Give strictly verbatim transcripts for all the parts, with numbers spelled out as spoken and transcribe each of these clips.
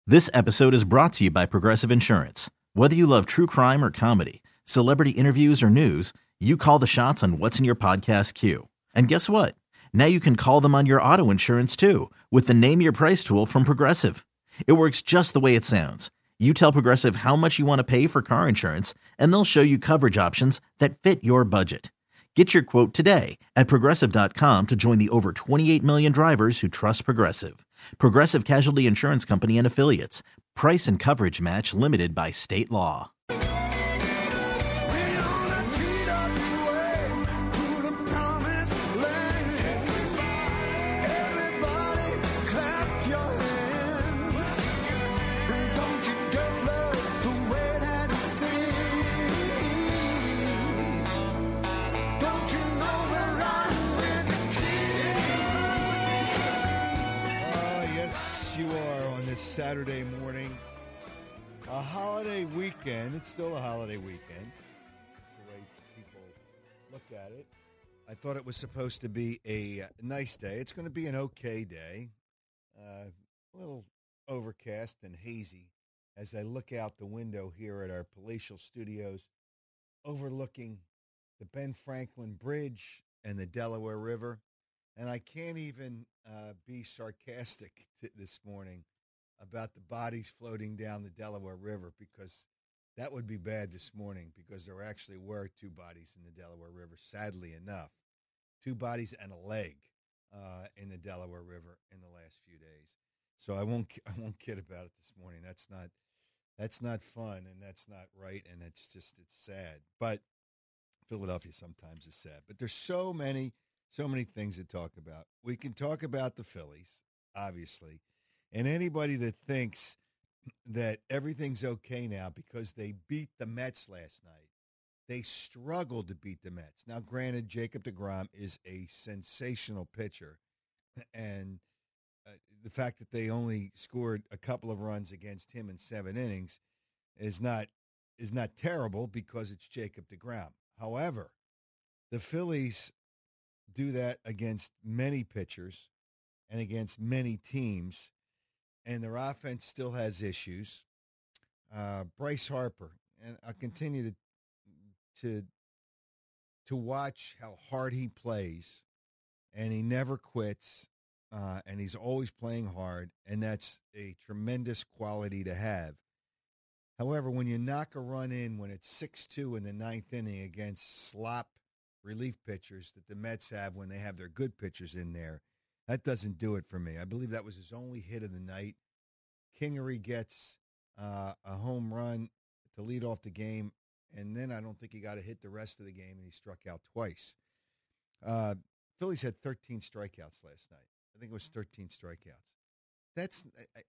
This episode is brought to you by Progressive Insurance. Whether you love true crime or comedy, celebrity interviews or news, you call the shots on what's in your podcast queue. And guess what? Now you can call them on your auto insurance too with the Name Your Price tool from Progressive. It works just the way it sounds. You tell Progressive how much you want to pay for car insurance, and they'll show you coverage options that fit your budget. Get your quote today at Progressive dot com to join the over twenty-eight million drivers who trust Progressive. Progressive Casualty Insurance Company and Affiliates. Price and coverage match limited by state law. Saturday morning, a holiday weekend. It's still a holiday weekend. That's the way people look at it. I thought it was supposed to be a nice day. It's going to be an okay day. Uh, a little overcast and hazy as I look out the window here at our palatial studios overlooking the Ben Franklin Bridge and the Delaware River. And I can't even uh, be sarcastic t- this morning about the bodies floating down the Delaware River, because that would be bad this morning, because there actually were two bodies in the Delaware River, sadly enough. Two bodies and a leg uh, in the Delaware River in the last few days. So I won't I won't kid about it this morning. That's not that's not fun, and that's not right, and it's just it's sad. But Philadelphia sometimes is sad. But there's so many so many things to talk about. We can talk about the Phillies, obviously. And anybody that thinks that everything's okay now because they beat the Mets last night, they struggled to beat the Mets. Now, granted, Jacob deGrom is a sensational pitcher, and uh, the fact that they only scored a couple of runs against him in seven innings is not is not terrible because it's Jacob deGrom. However, the Phillies do that against many pitchers and against many teams. And their offense still has issues. Uh, Bryce Harper, and I'll continue to to to watch how hard he plays, and he never quits, uh, and he's always playing hard, and that's a tremendous quality to have. However, when you knock a run in when it's six two in the ninth inning against slop relief pitchers that the Mets have when they have their good pitchers in there, that doesn't do it for me. I believe that was his only hit of the night. Kingery gets uh, a home run to lead off the game, and then I don't think he got a hit the rest of the game, and he struck out twice. Uh, Phillies had thirteen strikeouts last night. I think it was thirteen strikeouts. That's I, I,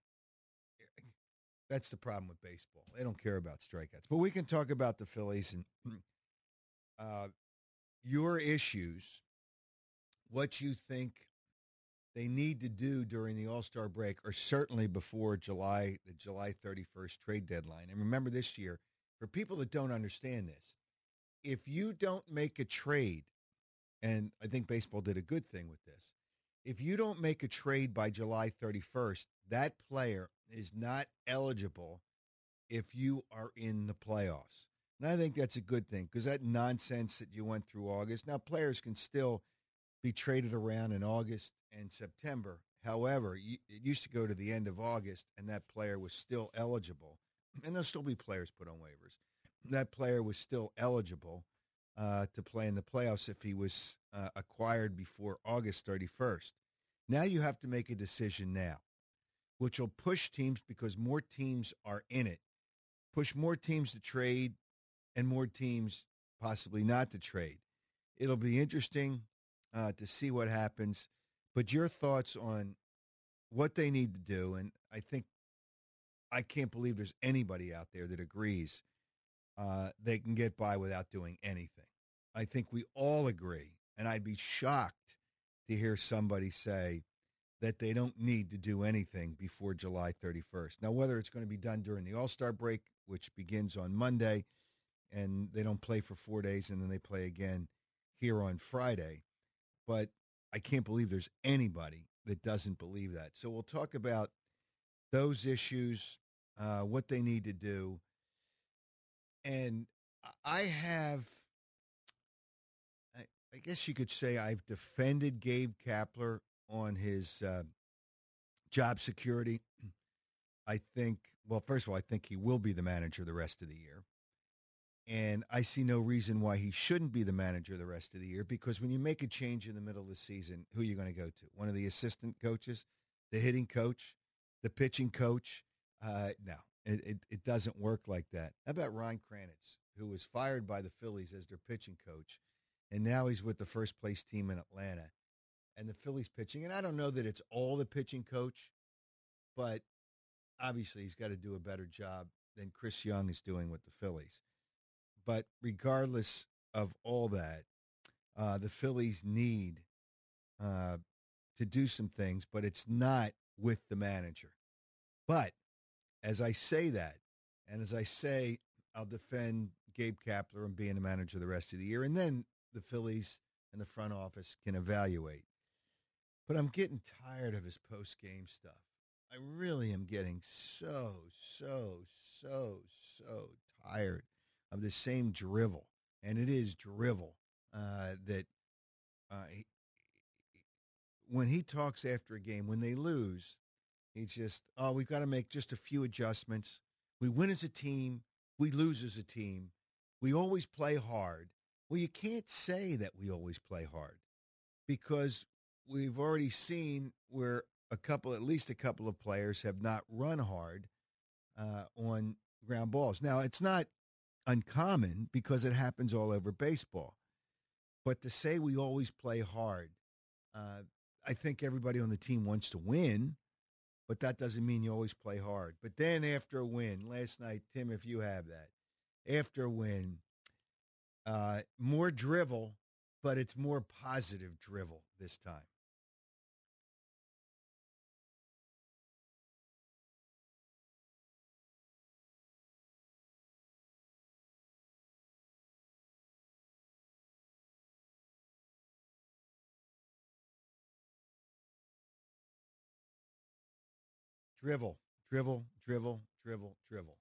that's the problem with baseball. They don't care about strikeouts. But we can talk about the Phillies and uh, your issues, what you think they need to do during the All-Star break, or certainly before July, the July thirty-first trade deadline. And remember this year, for people that don't understand this, if you don't make a trade, and I think baseball did a good thing with this, if you don't make a trade by July thirty-first, that player is not eligible if you are in the playoffs. And I think that's a good thing, because that nonsense that you went through August, now players can still be traded around in August and September. However, it used to go to the end of August, and that player was still eligible. And there'll still be players put on waivers. That player was still eligible uh, to play in the playoffs if he was uh, acquired before August thirty-first. Now you have to make a decision now, which will push teams, because more teams are in it, push more teams to trade and more teams possibly not to trade. It'll be interesting Uh, to see what happens. But your thoughts on what they need to do, and I think I can't believe there's anybody out there that agrees uh, they can get by without doing anything. I think we all agree, and I'd be shocked to hear somebody say that they don't need to do anything before July thirty-first. Now, whether it's going to be done during the All-Star break, which begins on Monday, and they don't play for four days, and then they play again here on Friday. But I can't believe there's anybody that doesn't believe that. So we'll talk about those issues, uh, what they need to do. And I have, I, I guess you could say I've defended Gabe Kapler on his uh, job security. I think, well, first of all, I think he will be the manager the rest of the year. And I see no reason why he shouldn't be the manager the rest of the year, because when you make a change in the middle of the season, who are you going to go to? One of the assistant coaches, the hitting coach, the pitching coach? Uh, no, it, it, it doesn't work like that. How about Ryan Kranitz, who was fired by the Phillies as their pitching coach, and now he's with the first place team in Atlanta, and the Phillies pitching. And I don't know that it's all the pitching coach, but obviously he's got to do a better job than Chris Young is doing with the Phillies. But regardless of all that, uh, the Phillies need uh, to do some things, but it's not with the manager. But as I say that, and as I say, I'll defend Gabe Kapler and being the manager the rest of the year, and then the Phillies and the front office can evaluate. But I'm getting tired of his post-game stuff. I really am getting so, so, so, so tired of the same drivel, and it is drivel uh, that uh, he, when he talks after a game, when they lose, he's just, oh, we've got to make just a few adjustments. We win as a team. We lose as a team. We always play hard. Well, you can't say that we always play hard, because we've already seen where a couple, at least a couple of players have not run hard uh, on ground balls. Now, it's not uncommon because it happens all over baseball. But to say we always play hard, uh, I think everybody on the team wants to win, but that doesn't mean you always play hard. But then after a win, last night, Tim, if you have that, after a win, uh, more drivel, but it's more positive drivel this time. Drivel, drivel, drivel, drivel, drivel.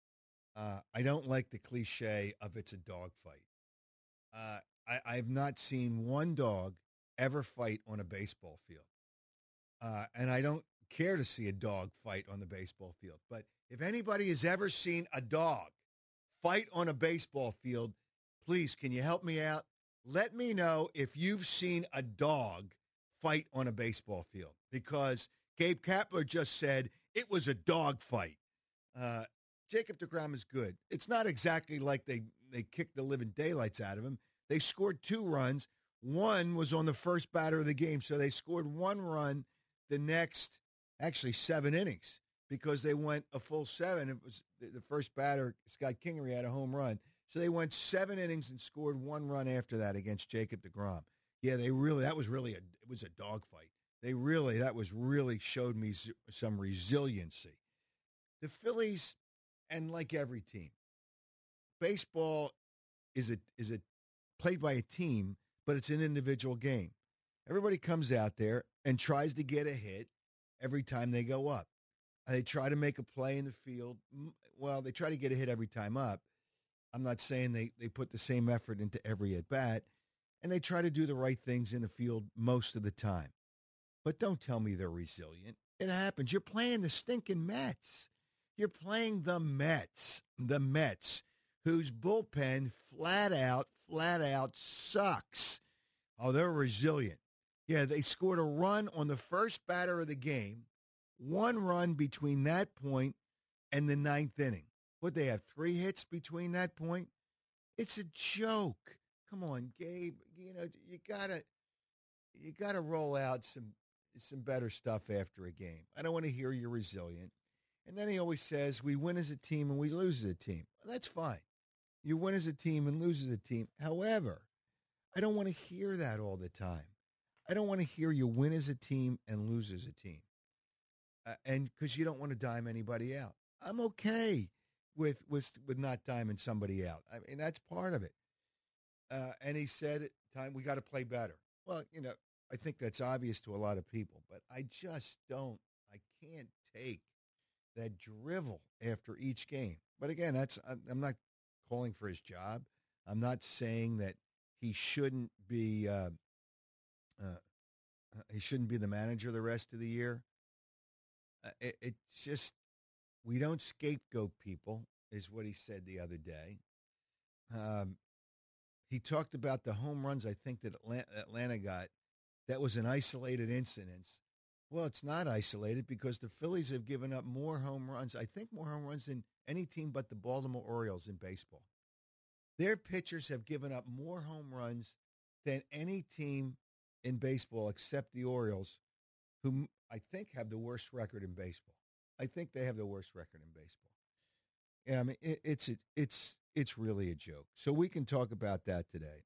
Uh, I don't like the cliche of it's a dogfight. Uh, I, I've not seen one dog ever fight on a baseball field. Uh, and I don't care to see a dog fight on the baseball field. But if anybody has ever seen a dog fight on a baseball field, please, can you help me out? Let me know if you've seen a dog fight on a baseball field, because Gabe Kapler just said it was a dog fight. Uh, Jacob deGrom is good. It's not exactly like they, they kicked the living daylights out of him. They scored two runs. One was on the first batter of the game, so they scored one run the next, actually seven innings, because they went a full seven. It was the first batter, Scott Kingery, had a home run. So they went seven innings and scored one run after that against Jacob deGrom. Yeah, they really, that was really, a, it was a dogfight. They really, that was really showed me some resiliency. The Phillies, and like every team, baseball is a is a played by a team, but it's an individual game. Everybody comes out there and tries to get a hit every time they go up. They try to make a play in the field. Well, they try to get a hit every time up. I'm not saying they, they put the same effort into every at-bat, and they try to do the right things in the field most of the time. But don't tell me they're resilient. It happens. You're playing the stinking Mets. You're playing the Mets, the Mets, whose bullpen flat out, flat out sucks. Oh, they're resilient. Yeah, they scored a run on the first batter of the game, one run between that point and the ninth inning. What, they have three hits between that point? It's a joke. Come on, Gabe. You know, you gotta, you gotta roll out some, some better stuff after a game. I don't want to hear you're resilient. And then he always says, we win as a team and we lose as a team. Well, that's fine. You win as a team and lose as a team. However, I don't want to hear that all the time. I don't want to hear you win as a team and lose as a team. Uh, and because you don't want to dime anybody out. I'm okay with, with, with not diming somebody out. I mean, that's part of it. Uh, and he said, time we got to play better. Well, you know, I think that's obvious to a lot of people, but I just don't, I can't take that drivel after each game. But again, that's I'm I'm not calling for his job. I'm not saying that he shouldn't be uh, uh, he shouldn't be the manager the rest of the year. Uh, it, it's just we don't scapegoat people, is what he said the other day. Um, he talked about the home runs I think that Atlanta, Atlanta got. That was an isolated incident. Well, it's not isolated because the Phillies have given up more home runs, I think more home runs than any team but the Baltimore Orioles in baseball. Their pitchers have given up more home runs than any team in baseball except the Orioles, who I think have the worst record in baseball. I think they have the worst record in baseball. Yeah, I mean, it, it's it's it's really a joke. So we can talk about that today.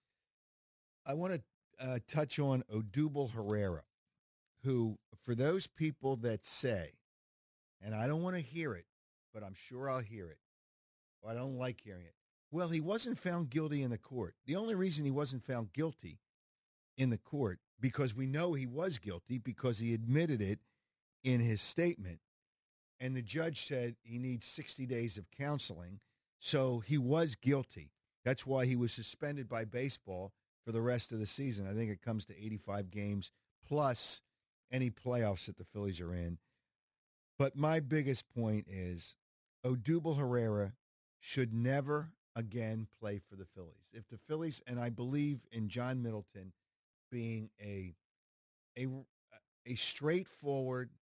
I want to uh, touch on Odubel Herrera, who, for those people that say, and I don't want to hear it, but I'm sure I'll hear it, or I don't like hearing it. Well, he wasn't found guilty in the court. The only reason he wasn't found guilty in the court, because we know he was guilty because he admitted it in his statement, and the judge said he needs sixty days of counseling, so he was guilty. That's why he was suspended by baseball for the rest of the season. I think it comes to eighty-five games plus any playoffs that the Phillies are in. But my biggest point is Odubel Herrera should never again play for the Phillies. If the Phillies, and I believe in John Middleton being a a a straightforward,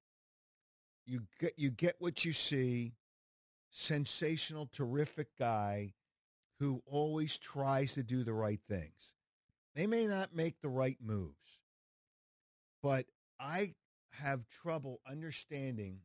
you get you get what you see, sensational, terrific guy who always tries to do the right things. They may not make the right moves, but I have trouble understanding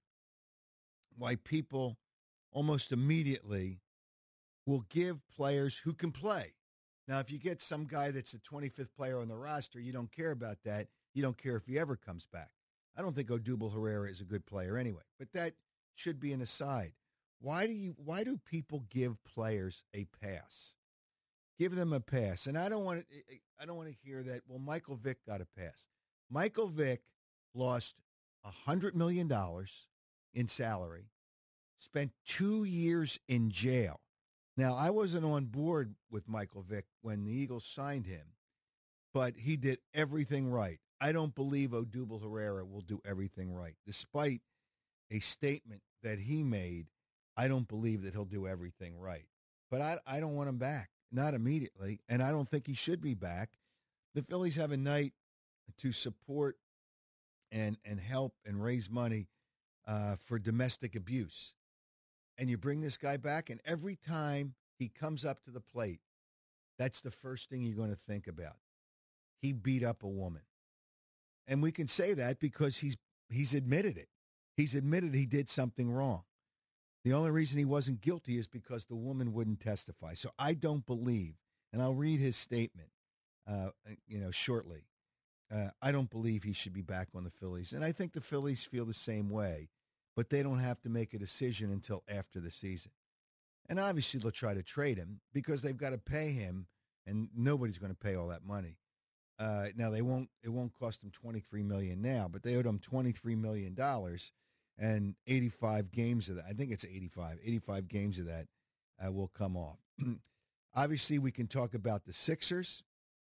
why people almost immediately will give players who can play. Now, if you get some guy that's the twenty-fifth player on the roster, you don't care about that. You don't care if he ever comes back. I don't think Odubel Herrera is a good player anyway, but that should be an aside. Why do you? Why do people give players a pass? Give them a pass, and I don't want to. I don't want to hear that. Well, Michael Vick got a pass. Michael Vick lost a hundred million dollars in salary, spent two years in jail. Now, I wasn't on board with Michael Vick when the Eagles signed him, but he did everything right. I don't believe Odubel Herrera will do everything right. Despite a statement that he made, I don't believe that he'll do everything right. But I, I don't want him back, not immediately, and I don't think he should be back. The Phillies have a night to support and, and help and raise money uh, for domestic abuse. And you bring this guy back, and every time he comes up to the plate, that's the first thing you're going to think about. He beat up a woman. And we can say that because he's he's admitted it. He's admitted he did something wrong. The only reason he wasn't guilty is because the woman wouldn't testify. So I don't believe, and I'll read his statement, uh, you know, shortly. Uh, I don't believe he should be back on the Phillies. And I think the Phillies feel the same way, but they don't have to make a decision until after the season. And obviously they'll try to trade him because they've got to pay him, and nobody's going to pay all that money. Uh, now they won't. It won't cost them twenty-three million dollars now, but they owed him twenty-three million dollars, and eighty-five games of that. I think it's eighty-five. eighty-five games of that uh, will come off. Obviously, we can talk about the Sixers.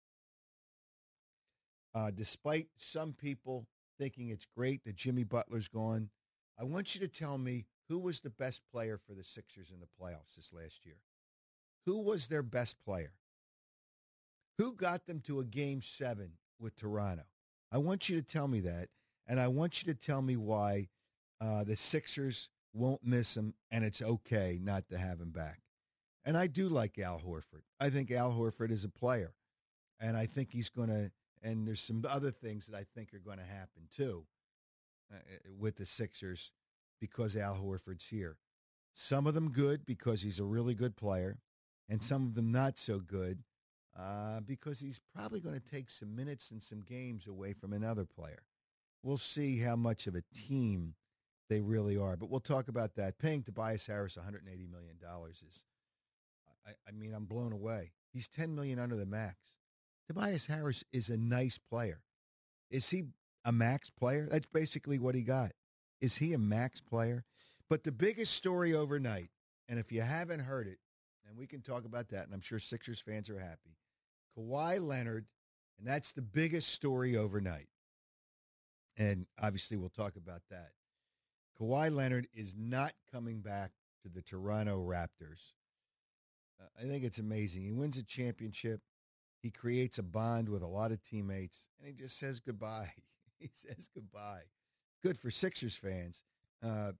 Uh, despite some people thinking it's great that Jimmy Butler's gone, I want you to tell me who was the best player for the Sixers in the playoffs this last year. Who was their best player? Who got them to a game seven with Toronto? I want you to tell me that, and I want you to tell me why uh, the Sixers won't miss him, and it's okay not to have him back. And I do like Al Horford. I think Al Horford is a player, and I think he's going to, and there's some other things that I think are going to happen too uh, with the Sixers because Al Horford's here. Some of them good because he's a really good player, and some of them not so good Uh, because he's probably going to take some minutes and some games away from another player. We'll see how much of a team they really are. But we'll talk about that. Paying Tobias Harris one hundred eighty million dollars is, I, I mean, I'm blown away. He's ten million dollars under the max. Tobias Harris is a nice player. Is he a max player? That's basically what he got. Is he a max player? But the biggest story overnight, and if you haven't heard it, and we can talk about that, and I'm sure Sixers fans are happy, Kawhi Leonard, and that's the biggest story overnight. And obviously we'll talk about that. Kawhi Leonard is not coming back to the Toronto Raptors. Uh, I think it's amazing. He wins a championship. He creates a bond with a lot of teammates, and he just says goodbye. He says goodbye. Good for Sixers fans. Uh,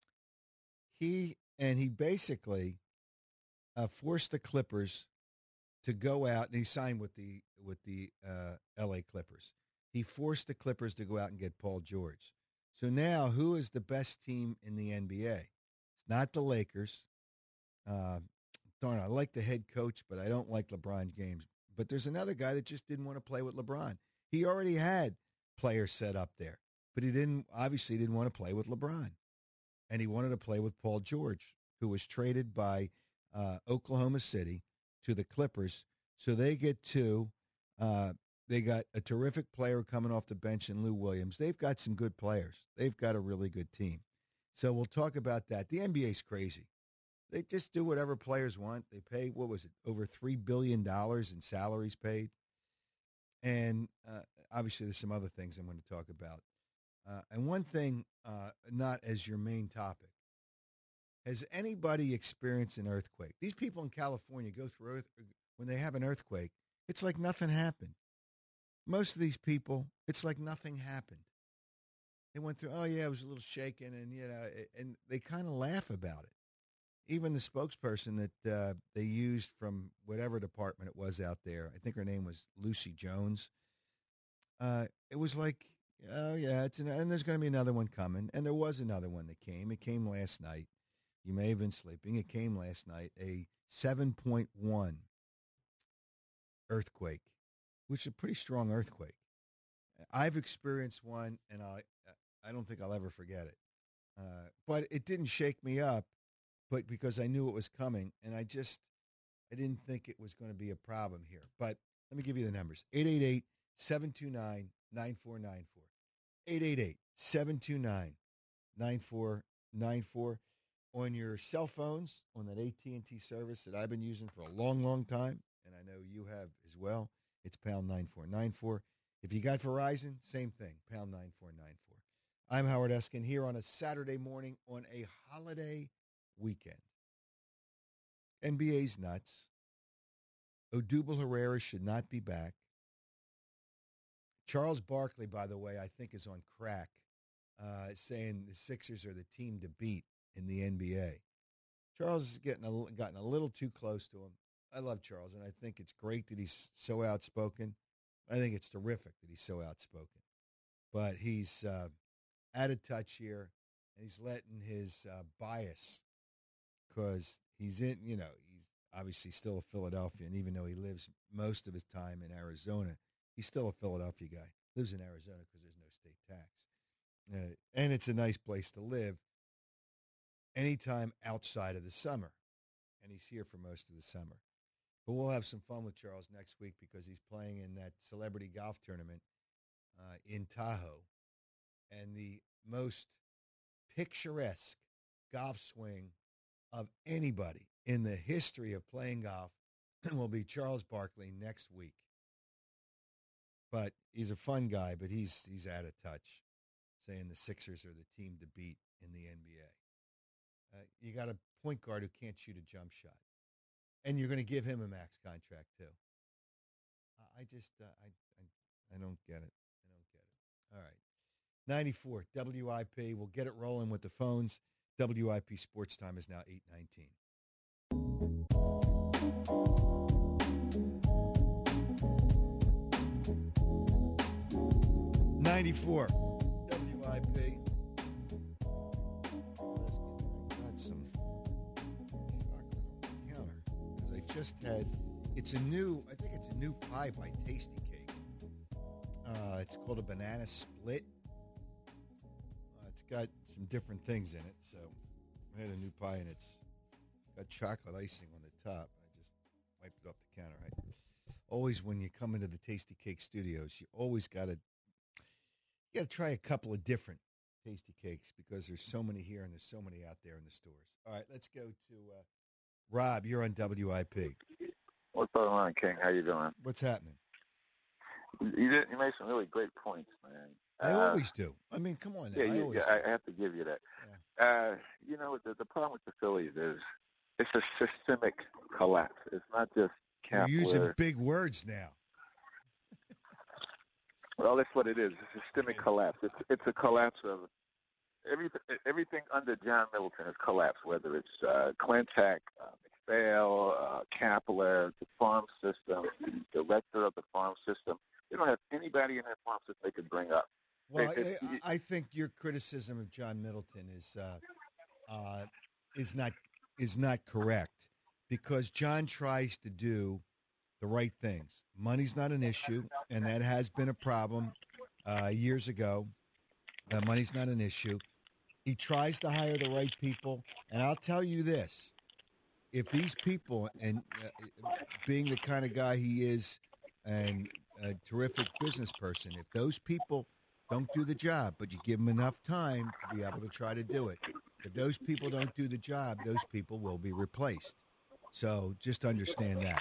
he and he basically uh, forced the Clippers to go out, and he signed with the with the uh, L A Clippers. He forced the Clippers to go out and get Paul George. So now, who is the best team in the N B A? It's not the Lakers. Uh, darn, I like the head coach, but I don't like LeBron James. But there's another guy that just didn't want to play with LeBron. He already had players set up there, but he didn't. Obviously, didn't want to play with LeBron, and he wanted to play with Paul George, who was traded by uh, Oklahoma City to the Clippers. So they get two. Uh, they got a terrific player coming off the bench in Lou Williams. They've got some good players. They've got a really good team. So we'll talk about that. The N B A's crazy. They just do whatever players want. They pay, what was it, over three billion dollars in salaries paid. And uh, obviously there's some other things I'm going to talk about. Uh, and one thing, uh, not as your main topic, has anybody experienced an earthquake? These people in California go through earth, when they have an earthquake, it's like nothing happened. Most of these people, it's like nothing happened. They went through, oh, yeah, it was a little shaken, and, you know, and they kind of laugh about it. Even the spokesperson that uh, they used from whatever department it was out there, I think her name was Lucy Jones, uh, it was like, oh, yeah, it's an, and there's going to be another one coming. And there was another one that came. It came last night. You may have been sleeping. It came last night, a seven point one earthquake, which is a pretty strong earthquake. I've experienced one, and I, I don't think I'll ever forget it. Uh, but it didn't shake me up. But because I knew it was coming, and I just, I didn't think it was going to be a problem here. But let me give you the numbers. eight eight eight, seven two nine, nine four nine four. eight eight eight, seven two nine, nine four nine four. On your cell phones, on that A T and T service that I've been using for a long, long time, and I know you have as well, it's pound nine four nine four. If you got Verizon, same thing, pound nine four nine four. I'm Howard Eskin here on a Saturday morning on a holiday weekend. N B A's nuts. Odubel Herrera should not be back. Charles Barkley, by the way, I think is on crack, uh, saying the Sixers are the team to beat in the N B A. Charles is getting a, gotten a little too close to him. I love Charles, and I think it's great that he's so outspoken. I think it's terrific that he's so outspoken. But he's uh, out of touch here, and he's letting his uh, bias, because he's in, you know, he's obviously still a Philadelphian, even though he lives most of his time in Arizona. He's still a Philadelphia guy. Lives in Arizona because there's no state tax. Uh, and it's a nice place to live anytime outside of the summer. And he's here for most of the summer. But we'll have some fun with Charles next week because he's playing in that celebrity golf tournament uh, in Tahoe. And the most picturesque golf swing of anybody in the history of playing golf will be Charles Barkley next week. But he's a fun guy, but he's he's out of touch, saying the Sixers are the team to beat in the N B A. Uh, you got a point guard who can't shoot a jump shot, and you're going to give him a max contract too. Uh, I just uh, I, I I don't get it. I don't get it. All right, ninety-four W I P. We'll get it rolling with the phones. W I P Sports Time is now eight nineteen. ninety-four W I P. Got some chocolate on the counter because I just had. It's a new. I think it's a new pie by Tasty Cake. Uh, it's called a banana split. Uh, it's got some different things in it. So I had a new pie and it's got chocolate icing on the top. I just wiped it off the counter. I, always when you come into the Tasty Cake Studios, you always got to you got to try a couple of different Tasty Cakes because there's so many here and there's so many out there in the stores. All right, let's go to uh, Rob. You're on W I P. What's going on, King? How you doing? What's happening? You did. You made some really great points, man. I uh, always do. I mean, come on. Now. Yeah, I, you, always yeah do. I have to give you that. Yeah. Uh, you know, the, the problem with the Phillies is it's a systemic collapse. It's not just Kapler. You're using big words now. Well, that's what it is. It's a systemic collapse. It's it's a collapse of everything. Everything under John Middleton has collapsed. Whether it's uh, Clintack, uh, McPhail, uh, Kapler, the farm system, the director of the farm system. They don't have anybody in that farm system they could bring up. Well, It- it- I, I think your criticism of John Middleton is uh, uh, is not is not correct because John tries to do the right things. Money's not an issue, and that has been a problem uh, years ago. Uh, money's not an issue. He tries to hire the right people, and I'll tell you this: if these people, and uh, being the kind of guy he is, and a terrific business person, if those people don't do the job, but you give them enough time to be able to try to do it. If those people don't do the job, those people will be replaced. So just understand that.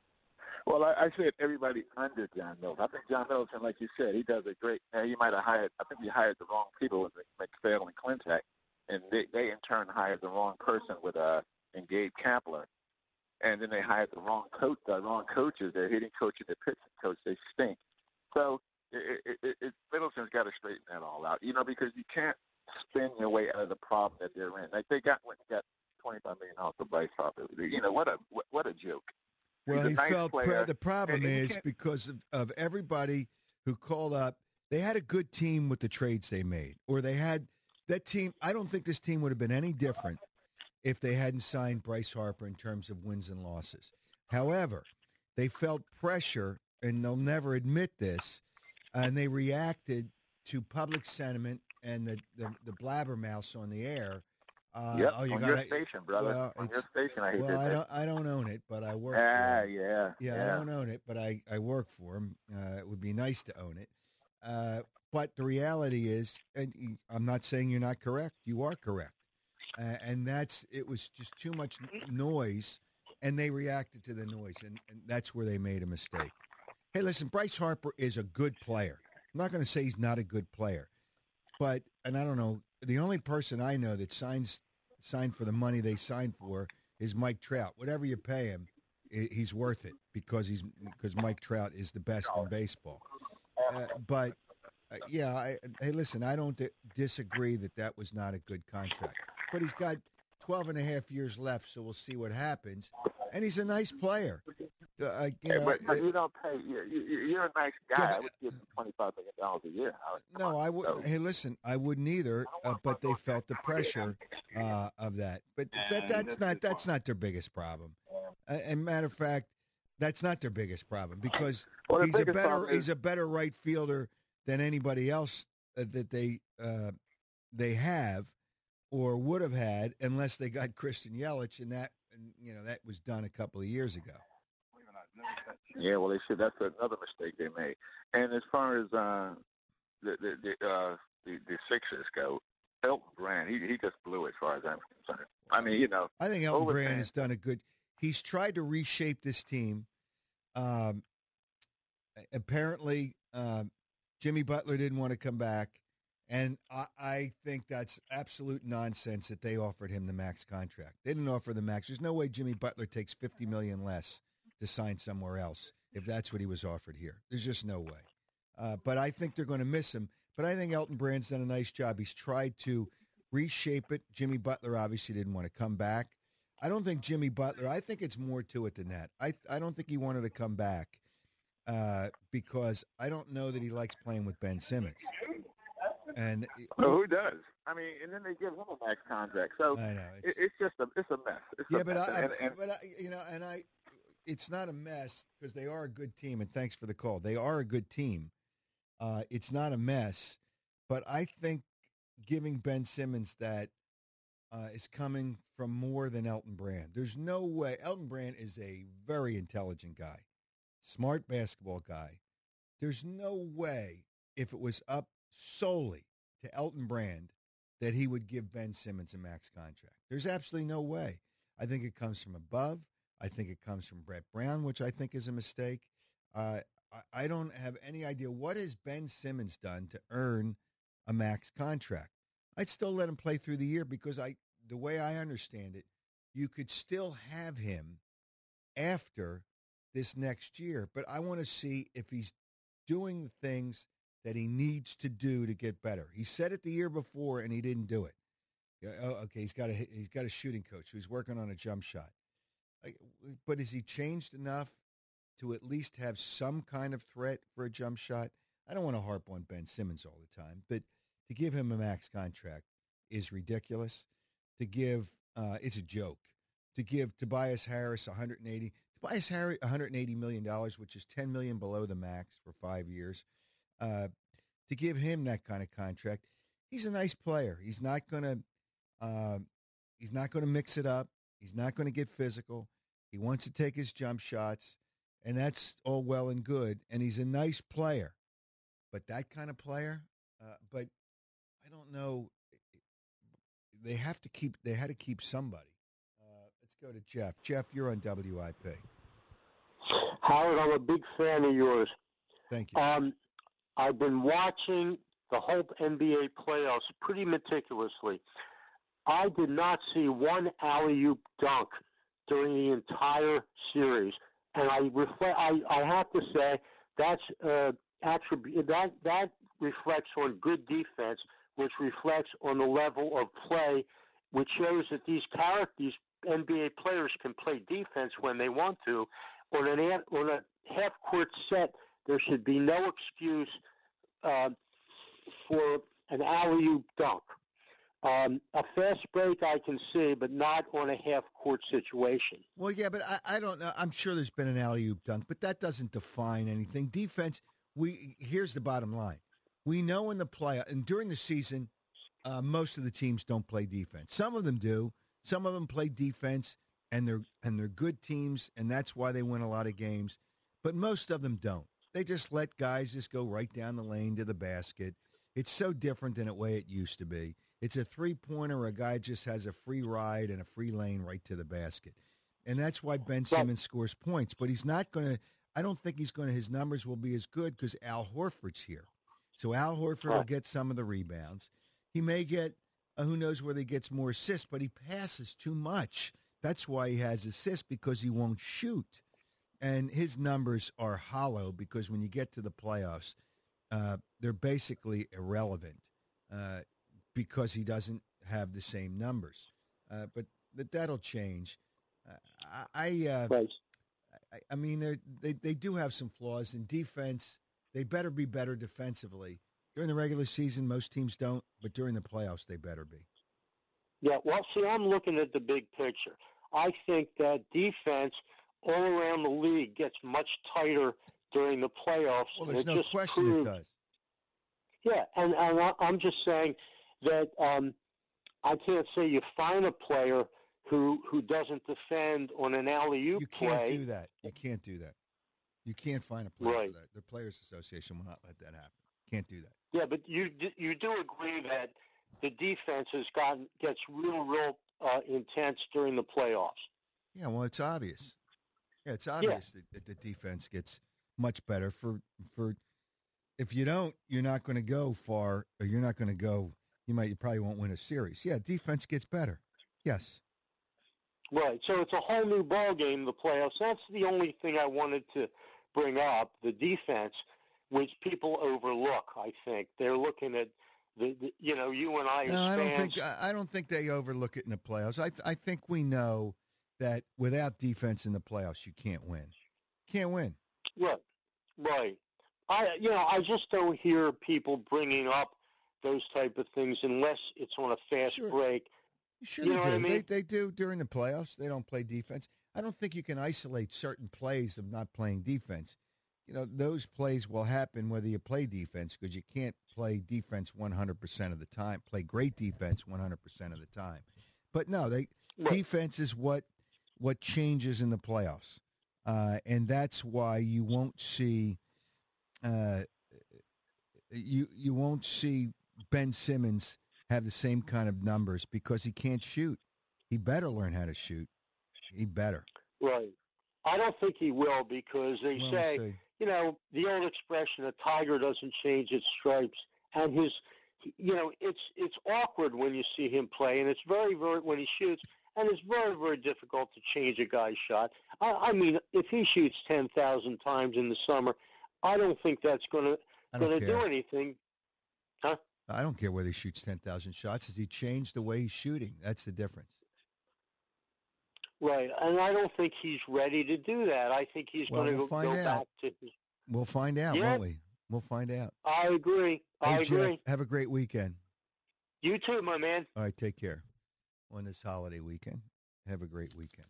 Well, I, I said everybody under John Middleton. I think John Middleton, like you said, he does a great. Uh, he might have hired. I think he hired the wrong people with McPhail and Clintack, and they, they in turn hired the wrong person with uh, and Gabe Kapler, and then they hired the wrong coach, the wrong coaches. Their hitting coach and their pitching coach, they stink. So it, it, it, it, Middleton's got to straighten that all out, you know, because you can't spin your way out of the problem that they're in. Like they got went and got twenty-five million dollars for Bryce Harper. You know what a what, what a joke. Well, He's a he nice felt player. the problem And- and you is can't- because of, of everybody who called up. They had a good team with the trades they made, or they had that team. I don't think this team would have been any different if they hadn't signed Bryce Harper in terms of wins and losses. However, they felt pressure, and they'll never admit this, and they reacted to public sentiment and the, the, the blabbermouth on the air. Uh, Yep, oh, you on got your station, brother. Well, on your it's- station, I hate well, that. I don't, I don't own it, but I work. Ah, for it. yeah, Yeah, I don't own it, but I, I work for him. Uh, it would be nice to own it. Uh, but the reality is, and y- I'm not saying you're not correct. You are correct. Uh, and that's, it was just too much n- noise, and they reacted to the noise, and, and that's where they made a mistake. Hey, listen, Bryce Harper is a good player. I'm not going to say he's not a good player. But, and I don't know, the only person I know that signs signed for the money they signed for is Mike Trout. Whatever you pay him, i- he's worth it because he's because Mike Trout is the best in baseball. Uh, but uh, yeah, I, hey, listen, I don't di- disagree that that was not a good contract. But he's got twelve and a half years left, so we'll see what happens. And he's a nice player. Uh, you Hey, know, but, but uh, you don't pay. You, you, you're a nice guy. Yeah, I would give him twenty-five million dollars a year. Howard. Come no, on. I wouldn't. So- Hey, listen, I wouldn't either. Uh, but they felt the pressure uh, of that. But that that's not that's not their biggest problem. Uh, and matter of fact, that's not their biggest problem because Well, the he's a biggest better problem is- he's a better right fielder than anybody else uh, that they uh, they have or would have had unless they got Christian Yelich, and that and, you know that was done a couple of years ago. Yeah, well, they should. That's another mistake they made. And as far as uh, the the the, uh, the the Sixers go, Elton Brand, he he just blew as far as I'm concerned. I mean, you know, I think Elton Overpaying. Brand has done a good. He's tried to reshape this team. Um, apparently, um, Jimmy Butler didn't want to come back, and I, I think that's absolute nonsense that they offered him the max contract. They didn't offer the max. There's no way Jimmy Butler takes fifty million dollars less to sign somewhere else if that's what he was offered here. There's just no way. Uh, but I think they're going to miss him. But I think Elton Brand's done a nice job. He's tried to reshape it. Jimmy Butler obviously didn't want to come back. I don't think Jimmy Butler, I think it's more to it than that. I I don't think he wanted to come back uh, because I don't know that he likes playing with Ben Simmons. And well, who does? I mean, and then they give him a max contract. So I know. it, It's, it's just a it's a mess. It's yeah, a but mess. I, and, and, but I, you know, and I, it's not a mess because they are a good team. And thanks for the call. They are a good team. Uh, it's not a mess, but I think giving Ben Simmons that uh, is coming from more than Elton Brand. There's no way. Elton Brand is a very intelligent guy, smart basketball guy. There's no way if it was up solely to Elton Brand that he would give Ben Simmons a max contract. There's absolutely no way. I think it comes from above. I think it comes from Brett Brown, which I think is a mistake. Uh, I, I don't have any idea what has Ben Simmons done to earn a max contract. I'd still let him play through the year because I, the way I understand it, you could still have him after this next year. But I want to see if he's doing the things that he needs to do to get better. He said it the year before, and he didn't do it. Oh, okay, he's got a he's got a shooting coach who's working on a jump shot. But has he changed enough to at least have some kind of threat for a jump shot? I don't want to harp on Ben Simmons all the time, but to give him a max contract is ridiculous. To give, uh, it's a joke. To give Tobias Harris one hundred eighty, Tobias Harris one hundred eighty million dollars, which is ten million dollars below the max for five years. Uh, to give him that kind of contract, he's a nice player. He's not going to, uh, he's not going to mix it up. He's not going to get physical. He wants to take his jump shots, and that's all well and good. And he's a nice player, but that kind of player. Uh, but I don't know. They have to keep. They had to keep somebody. Uh, let's go to Jeff. Jeff, you're on W I P. Howard, I'm a big fan of yours. Thank you. Um, I've been watching the whole N B A playoffs pretty meticulously. I did not see one alley-oop dunk during the entire series, and I reflect. I, I have to say that's uh, attribute that that reflects on good defense, which reflects on the level of play, which shows that these characters, these N B A players, can play defense when they want to. On an on a half-court set, there should be no excuse uh, for an alley-oop dunk. Um, a fast break I can see, but not on a half-court situation. Well, yeah, but I, I don't know. I'm sure there's been an alley-oop dunk, but that doesn't define anything. Defense, we here's the bottom line. We know in the play and during the season, uh, most of the teams don't play defense. Some of them do. Some of them play defense, and they're and they're good teams, and that's why they win a lot of games. But most of them don't. They just let guys just go right down the lane to the basket. It's so different than the way it used to be. It's a three-pointer. A guy just has a free ride and a free lane right to the basket. And that's why Ben Simmons scores points. But he's not going to – I don't think he's going to – his numbers will be as good because Al Horford's here. So Al Horford will get some of the rebounds. He may get uh, – who knows whether he gets more assists, but he passes too much. That's why he has assists, because he won't shoot. And his numbers are hollow because when you get to the playoffs, uh, they're basically irrelevant. Uh because he doesn't have the same numbers. Uh, but that, that'll change. Uh, I I, uh, right. I I mean, they they do have some flaws in defense. They better be better defensively. During the regular season, most teams don't, but during the playoffs, they better be. Yeah, well, see, I'm looking at the big picture. I think that defense all around the league gets much tighter during the playoffs. Well, there's and it no just question proves, it does. Yeah, and, and I'm just saying that um, I can't say you find a player who who doesn't defend on an alley-oop You can't play. do that. You can't do that. You can't find a player Right. for that. The Players Association will not let that happen. Can't do that. Yeah, but you d- you do agree that the defense has gotten gets real, real uh, intense during the playoffs. Yeah, well, it's obvious. Yeah, it's obvious that, that the defense gets much better. For for if you don't, you're not going to go far, or you're not going to go. You might, you probably won't win a series. Yeah, defense gets better. Yes. Right. So it's a whole new ball game, the playoffs. That's the only thing I wanted to bring up, the defense, which people overlook. I think they're looking at the, the you know, you and I as No, I don't fans. think I I don't think they overlook it in the playoffs. I I think we know that without defense in the playoffs, you can't win. Can't win. Right. Right. I you know I just don't hear people bringing up those type of things unless it's on a fast Sure. break. Sure, You they know do. what I mean? They, they do during the playoffs. They don't play defense. I don't think you can isolate certain plays of not playing defense. You know, those plays will happen whether you play defense, because you can't play defense one hundred percent of the time, play great defense one hundred percent of the time. But no, they Right. defense is what what changes in the playoffs. Uh, and that's why you won't see uh, you you won't see Ben Simmons have the same kind of numbers because he can't shoot. He better learn how to shoot. He better. Right. I don't think he will because they Well, say, we'll see. you know, the old expression, a tiger doesn't change its stripes. And his, you know, it's it's awkward when you see him play, and it's very, very, when he shoots, and it's very, very difficult to change a guy's shot. I, I mean, if he shoots ten thousand times in the summer, I don't think that's going to I don't going to care. do anything. Huh? I don't care whether he shoots ten thousand shots. Has he changed the way he's shooting? That's the difference. Right, and I don't think he's ready to do that. I think he's Well, going to we'll go, find go out. back to his... We'll find out, Yeah. won't we? We'll find out. I agree. I Hey, Jeff, agree. have a great weekend. You too, my man. All right, take care. On this holiday weekend, have a great weekend.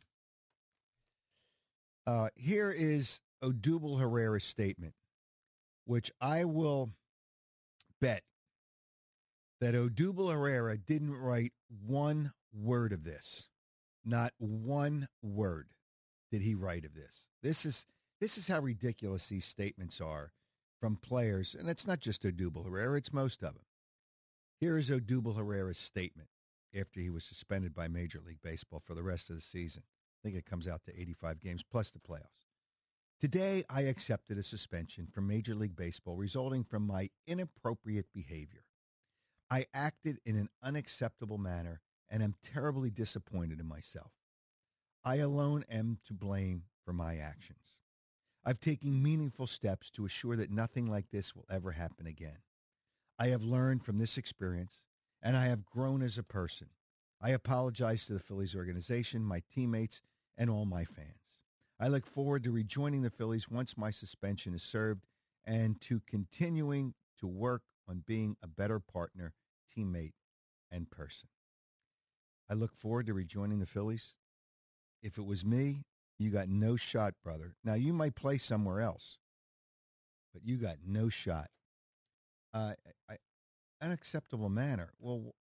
Uh, here is Odubel Herrera's statement, which I will bet that Odubel Herrera didn't write one word of this. Not one word did he write of this. This is this is how ridiculous these statements are from players, and it's not just Odubel Herrera, it's most of them. Here is Odubel Herrera's statement after he was suspended by Major League Baseball for the rest of the season. I think it comes out to eighty-five games plus the playoffs. Today, I accepted a suspension from Major League Baseball resulting from my inappropriate behavior. I acted in an unacceptable manner and am terribly disappointed in myself. I alone am to blame for my actions. I've taken meaningful steps to assure that nothing like this will ever happen again. I have learned from this experience, and I have grown as a person. I apologize to the Phillies organization, my teammates, and all my fans. I look forward to rejoining the Phillies once my suspension is served and to continuing to work on being a better partner, teammate, and person. I look forward to rejoining the Phillies. If it was me, you got no shot, brother. Now, you might play somewhere else, but you got no shot. Uh, I, unacceptable manner. Well,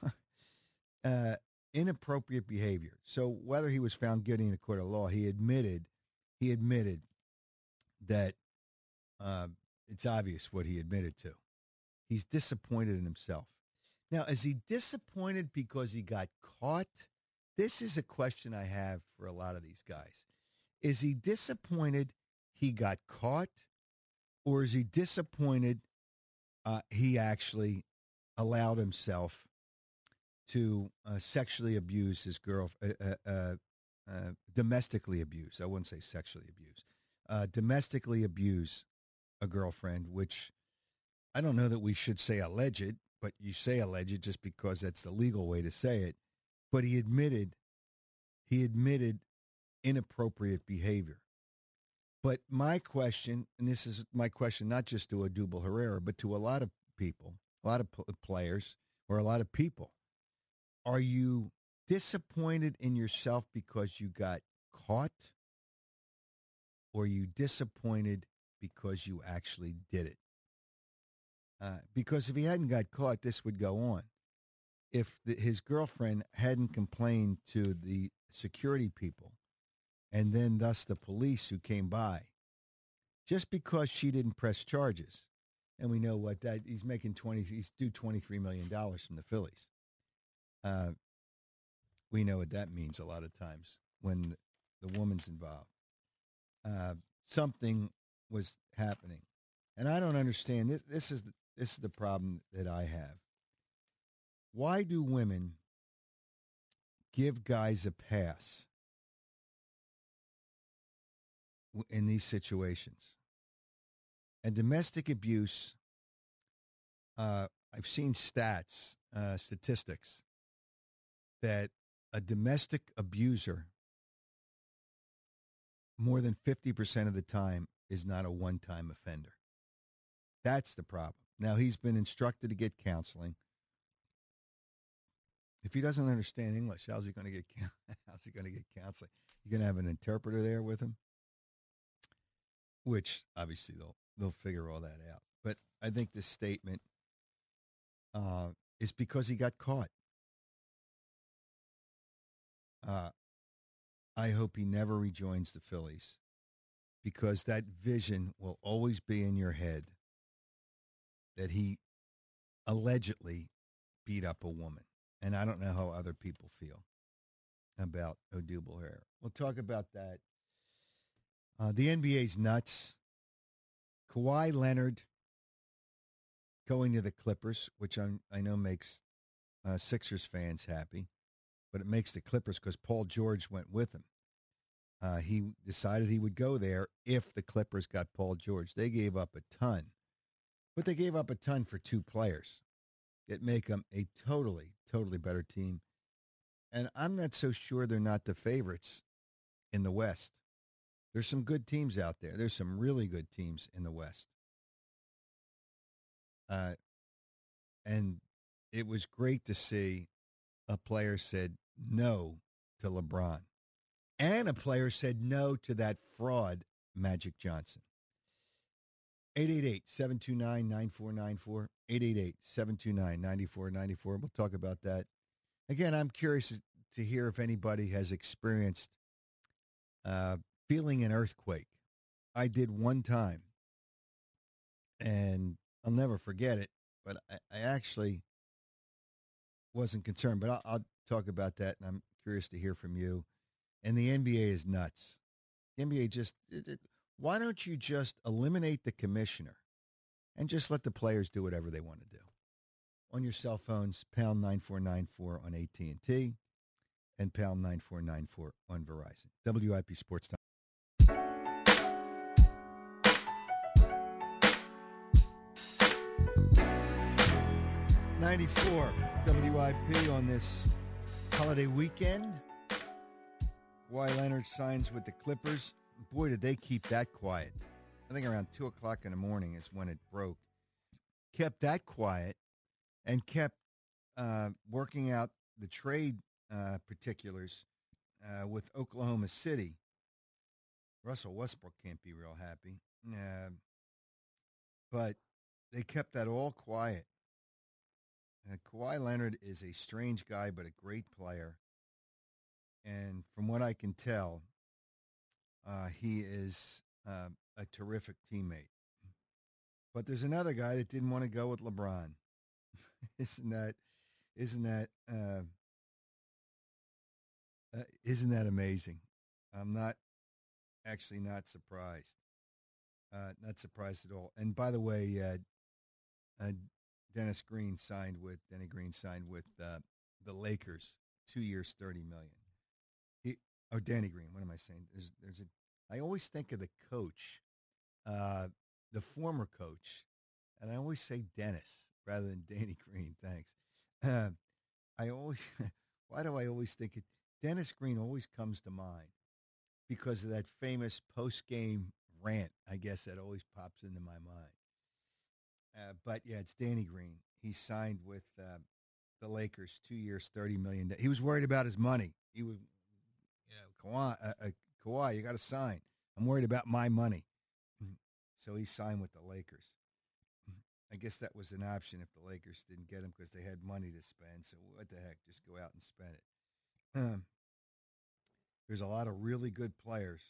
uh, inappropriate behavior. So whether he was found guilty in a court of law, he admitted, he admitted that uh, it's obvious what he admitted to. He's disappointed in himself. Now, is he disappointed because he got caught? This is a question I have for a lot of these guys. Is he disappointed he got caught, or is he disappointed uh, he actually allowed himself to uh, sexually abuse his girl, uh, uh, uh, uh, domestically abuse? I wouldn't say sexually abuse. Uh, domestically abuse a girlfriend, which I don't know that we should say alleged, but you say alleged just because that's the legal way to say it. But he admitted, he admitted inappropriate behavior. But my question, and this is my question not just to Odubel Herrera, but to a lot of people, a lot of players, or a lot of people, are you disappointed in yourself because you got caught, or are you disappointed because you actually did it? Uh, because if he hadn't got caught, this would go on. If the, his girlfriend hadn't complained to the security people and then thus the police who came by, just because she didn't press charges, and we know what that, he's making twenty, he's due twenty-three million dollars from the Phillies. Uh, we know what that means a lot of times when the woman's involved. Uh, something was happening. And I don't understand. This, this is the, this is the problem that I have. Why do women give guys a pass in these situations? And domestic abuse, uh, I've seen stats, uh, statistics, that a domestic abuser, more than fifty percent of the time, is not a one-time offender. That's the problem. Now, he's been instructed to get counseling. If he doesn't understand English, how's he going to get how's he going to get counseling? You're going to have an interpreter there with him, which obviously they'll they'll figure all that out. But I think this statement uh, is because he got caught. Uh, I hope he never rejoins the Phillies, because that vision will always be in your head that he allegedly beat up a woman. And I don't know how other people feel about Odubel Herrera. We'll talk about that. Uh, the N B A's nuts. Kawhi Leonard going to the Clippers, which I'm, I know makes uh, Sixers fans happy, but it makes the Clippers because Paul George went with him. Uh, he decided he would go there if the Clippers got Paul George. They gave up a ton, but they gave up a ton for two players that make them a totally, totally better team. And I'm not so sure they're not the favorites in the West. There's some good teams out there. There's some really good teams in the West. Uh, and it was great to see a player said no to LeBron. And a player said no to that fraud, Magic Johnson. eight eight eight, seven two nine, nine four nine four. eight eight eight, seven two nine, nine four nine four. We'll talk about that. Again, I'm curious to hear if anybody has experienced uh, feeling an earthquake. I did one time, and I'll never forget it, but I, I actually wasn't concerned. But I'll, I'll talk about that, and I'm curious to hear from you. And the N B A is nuts. The N B A just, it, it, why don't you just eliminate the commissioner and just let the players do whatever they want to do? On your cell phones, pound nine four nine four on A T and T and pound nine four nine four on Verizon. W I P Sports Time. ninety-four W I P on this holiday weekend. Kawhi Leonard signs with the Clippers. Boy, did they keep that quiet. I think around two o'clock in the morning is when it broke. Kept that quiet and kept uh, working out the trade uh, particulars uh, with Oklahoma City. Russell Westbrook can't be real happy. Uh, but they kept that all quiet. Uh, Kawhi Leonard is a strange guy, but a great player. And from what I can tell, uh, he is uh, a terrific teammate. But there's another guy that didn't want to go with LeBron. isn't that, isn't that, uh, uh, isn't that amazing? I'm not actually not surprised. Uh, not surprised at all. And by the way, uh, uh, Dennis Green signed with Denny Green signed with uh, the Lakers, two years, thirty million dollars. He, oh, Danny Green. What am I saying? There's, there's a. I always think of the coach, uh, the former coach, and I always say Dennis rather than Danny Green. Thanks. Uh, I always. Why do I always think it? Dennis Green always comes to mind because of that famous post-game rant. I guess that always pops into my mind. Uh, but yeah, it's Danny Green. He signed with uh, the Lakers, two years, thirty million dollars. He was worried about his money. He was. You know, Kawhi, uh, uh, Kawhi, you got to sign. I'm worried about my money. So he signed with the Lakers. I guess that was an option if the Lakers didn't get him because they had money to spend. So what the heck, just go out and spend it. Um, there's a lot of really good players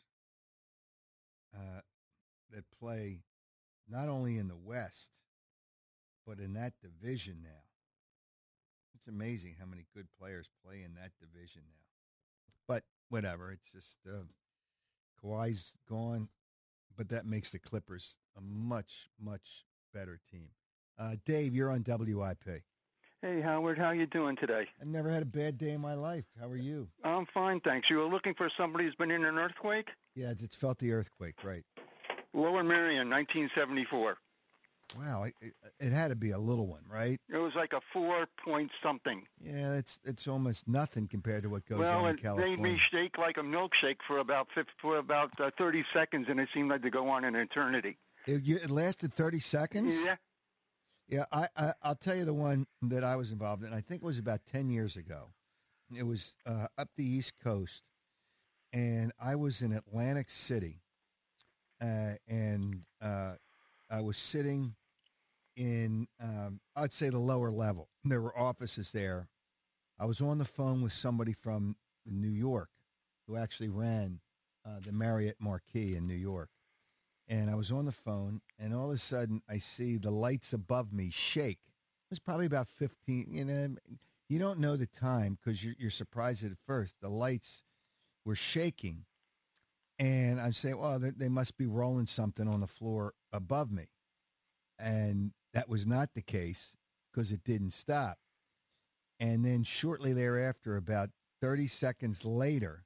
uh, that play not only in the West, but in that division now. It's amazing how many good players play in that division now. But whatever, it's just uh, Kawhi's gone, but that makes the Clippers a much, much better team. Uh, Dave, you're on W I P. Hey, Howard, how you doing today? I've never had a bad day in my life. How are you? I'm fine, thanks. You were looking for somebody who's been in an earthquake? Yeah, it's, it's felt the earthquake, right. Lower Merion, nineteen seventy-four. Wow, it, it, it had to be a little one, right? It was like a four-point something. Yeah, it's it's almost nothing compared to what goes well, on in California. California. Well, it made me shake like a milkshake for about for about uh, thirty seconds, and it seemed like to go on an eternity. It, you, it lasted thirty seconds? Yeah. Yeah, I, I, I'll tell you the one that I was involved in. I think it was about ten years ago. It was uh, up the East Coast, and I was in Atlantic City, uh, and uh, I was sitting in, um, I'd say, the lower level. There were offices there. I was on the phone with somebody from New York who actually ran uh, the Marriott Marquis in New York. And I was on the phone, and all of a sudden I see the lights above me shake was probably about fifteen. You know, you don't know the time because you're, you're surprised at first. The lights were shaking, and I'm saying, well, they, they must be rolling something on the floor above me. And that was not the case because it didn't stop. And then shortly thereafter, about thirty seconds later,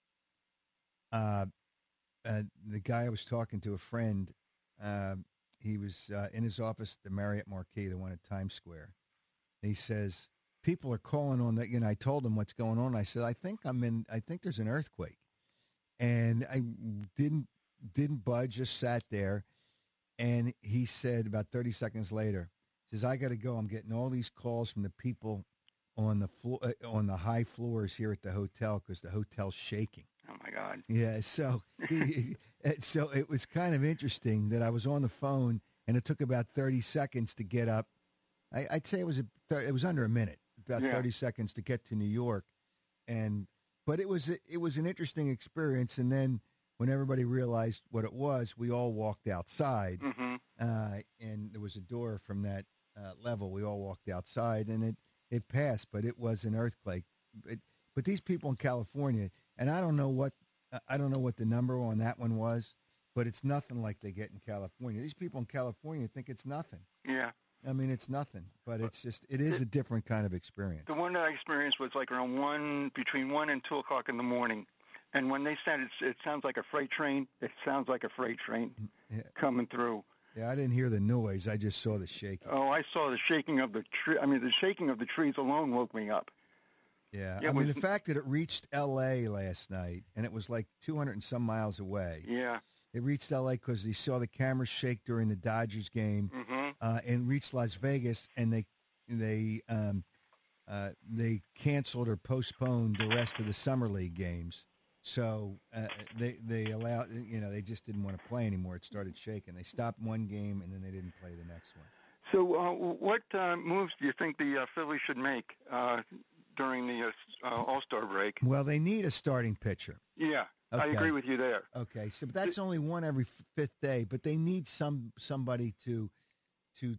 uh, uh, the guy I was talking to, a friend, uh, he was uh, in his office at the Marriott Marquis, the one at Times Square. He says, people are calling on that. You know, I told him what's going on. I said, I think I'm in, I think there's an earthquake. And I didn't, didn't budge, just sat there. And he said about thirty seconds later, he says, I got to go. I'm getting all these calls from the people on the floor, uh, on the high floors here at the hotel because the hotel's shaking. Oh, my God. Yeah, so he, so it was kind of interesting that I was on the phone, and it took about thirty seconds to get up. I, I'd say it was a, it was under a minute, about yeah. thirty seconds to get to New York, and but it was it was an interesting experience. And then when everybody realized what it was, we all walked outside, mm-hmm. uh, and there was a door from that uh, level. We all walked outside, and it, it passed, but it was an earthquake. It, but these people in California, and I don't know what I don't know what the number on that one was, but it's nothing like they get in California. These people in California think it's nothing. Yeah. I mean, it's nothing, but it's just it is a different kind of experience. The one that I experienced was like around one, between one and two o'clock in the morning. And when they said it's, it sounds like a freight train, it sounds like a freight train yeah. coming through. Yeah, I didn't hear the noise. I just saw the shaking. Oh, I saw the shaking of the tree. I mean, the shaking of the trees alone woke me up. Yeah, yeah I mean, was, the fact that it reached L A last night, and it was like two hundred and some miles away. Yeah. It reached L A because they saw the cameras shake during the Dodgers game, mm-hmm. uh, and reached Las Vegas, and they they um, uh, they canceled or postponed the rest of the summer league games. So uh, they they allowed, you know, they just didn't want to play anymore. It started shaking. They stopped one game, and then they didn't play the next one. So uh, what uh, moves do you think the uh, Phillies should make uh, during the uh, uh, All-Star break? Well, they need a starting pitcher. Yeah, okay. I agree with you there. Okay, so but that's only one every fifth day, but they need some somebody to to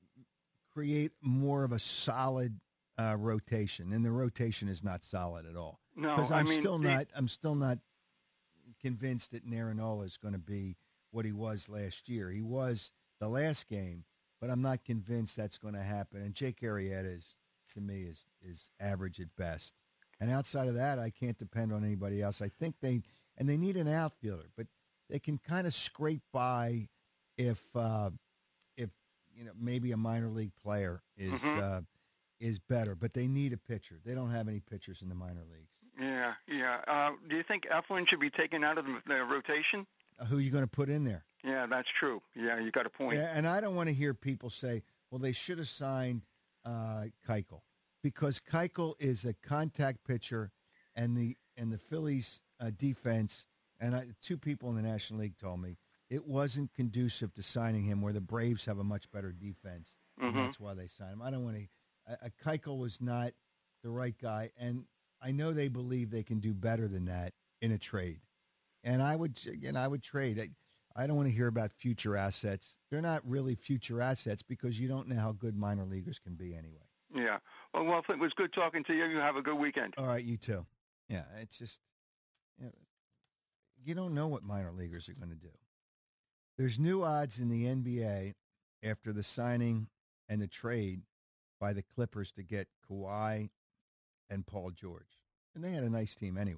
create more of a solid uh, rotation, and the rotation is not solid at all. No, because I'm I mean, still the, not I'm still not convinced that Narinola is going to be what he was last year. He was the last game, but I'm not convinced that's going to happen. And Jake Arrieta is, to me, is is average at best. And outside of that, I can't depend on anybody else. I think they and they need an outfielder, but they can kind of scrape by if uh, if you know maybe a minor league player is mm-hmm. uh, is better. But they need a pitcher. They don't have any pitchers in the minor leagues. Yeah, yeah. Uh, do you think Eflin should be taken out of the, the rotation? Uh, who are you going to put in there? Yeah, that's true. Yeah, you got a point. Yeah, and I don't want to hear people say, well, they should have signed uh, Keuchel, because Keuchel is a contact pitcher, and the and the Phillies' uh, defense, and I, two people in the National League told me, it wasn't conducive to signing him, where the Braves have a much better defense, mm-hmm. and that's why they signed him. I don't want to – a Keuchel was not the right guy, and I know they believe they can do better than that in a trade. And I would, again, I would trade. I, I don't want to hear about future assets. They're not really future assets because you don't know how good minor leaguers can be anyway. Yeah. Well, well, it was good talking to you. You have a good weekend. All right, you too. Yeah, it's just, you know, you don't know what minor leaguers are going to do. There's new odds in the N B A after the signing and the trade by the Clippers to get Kawhi and Paul George. And they had a nice team anyway.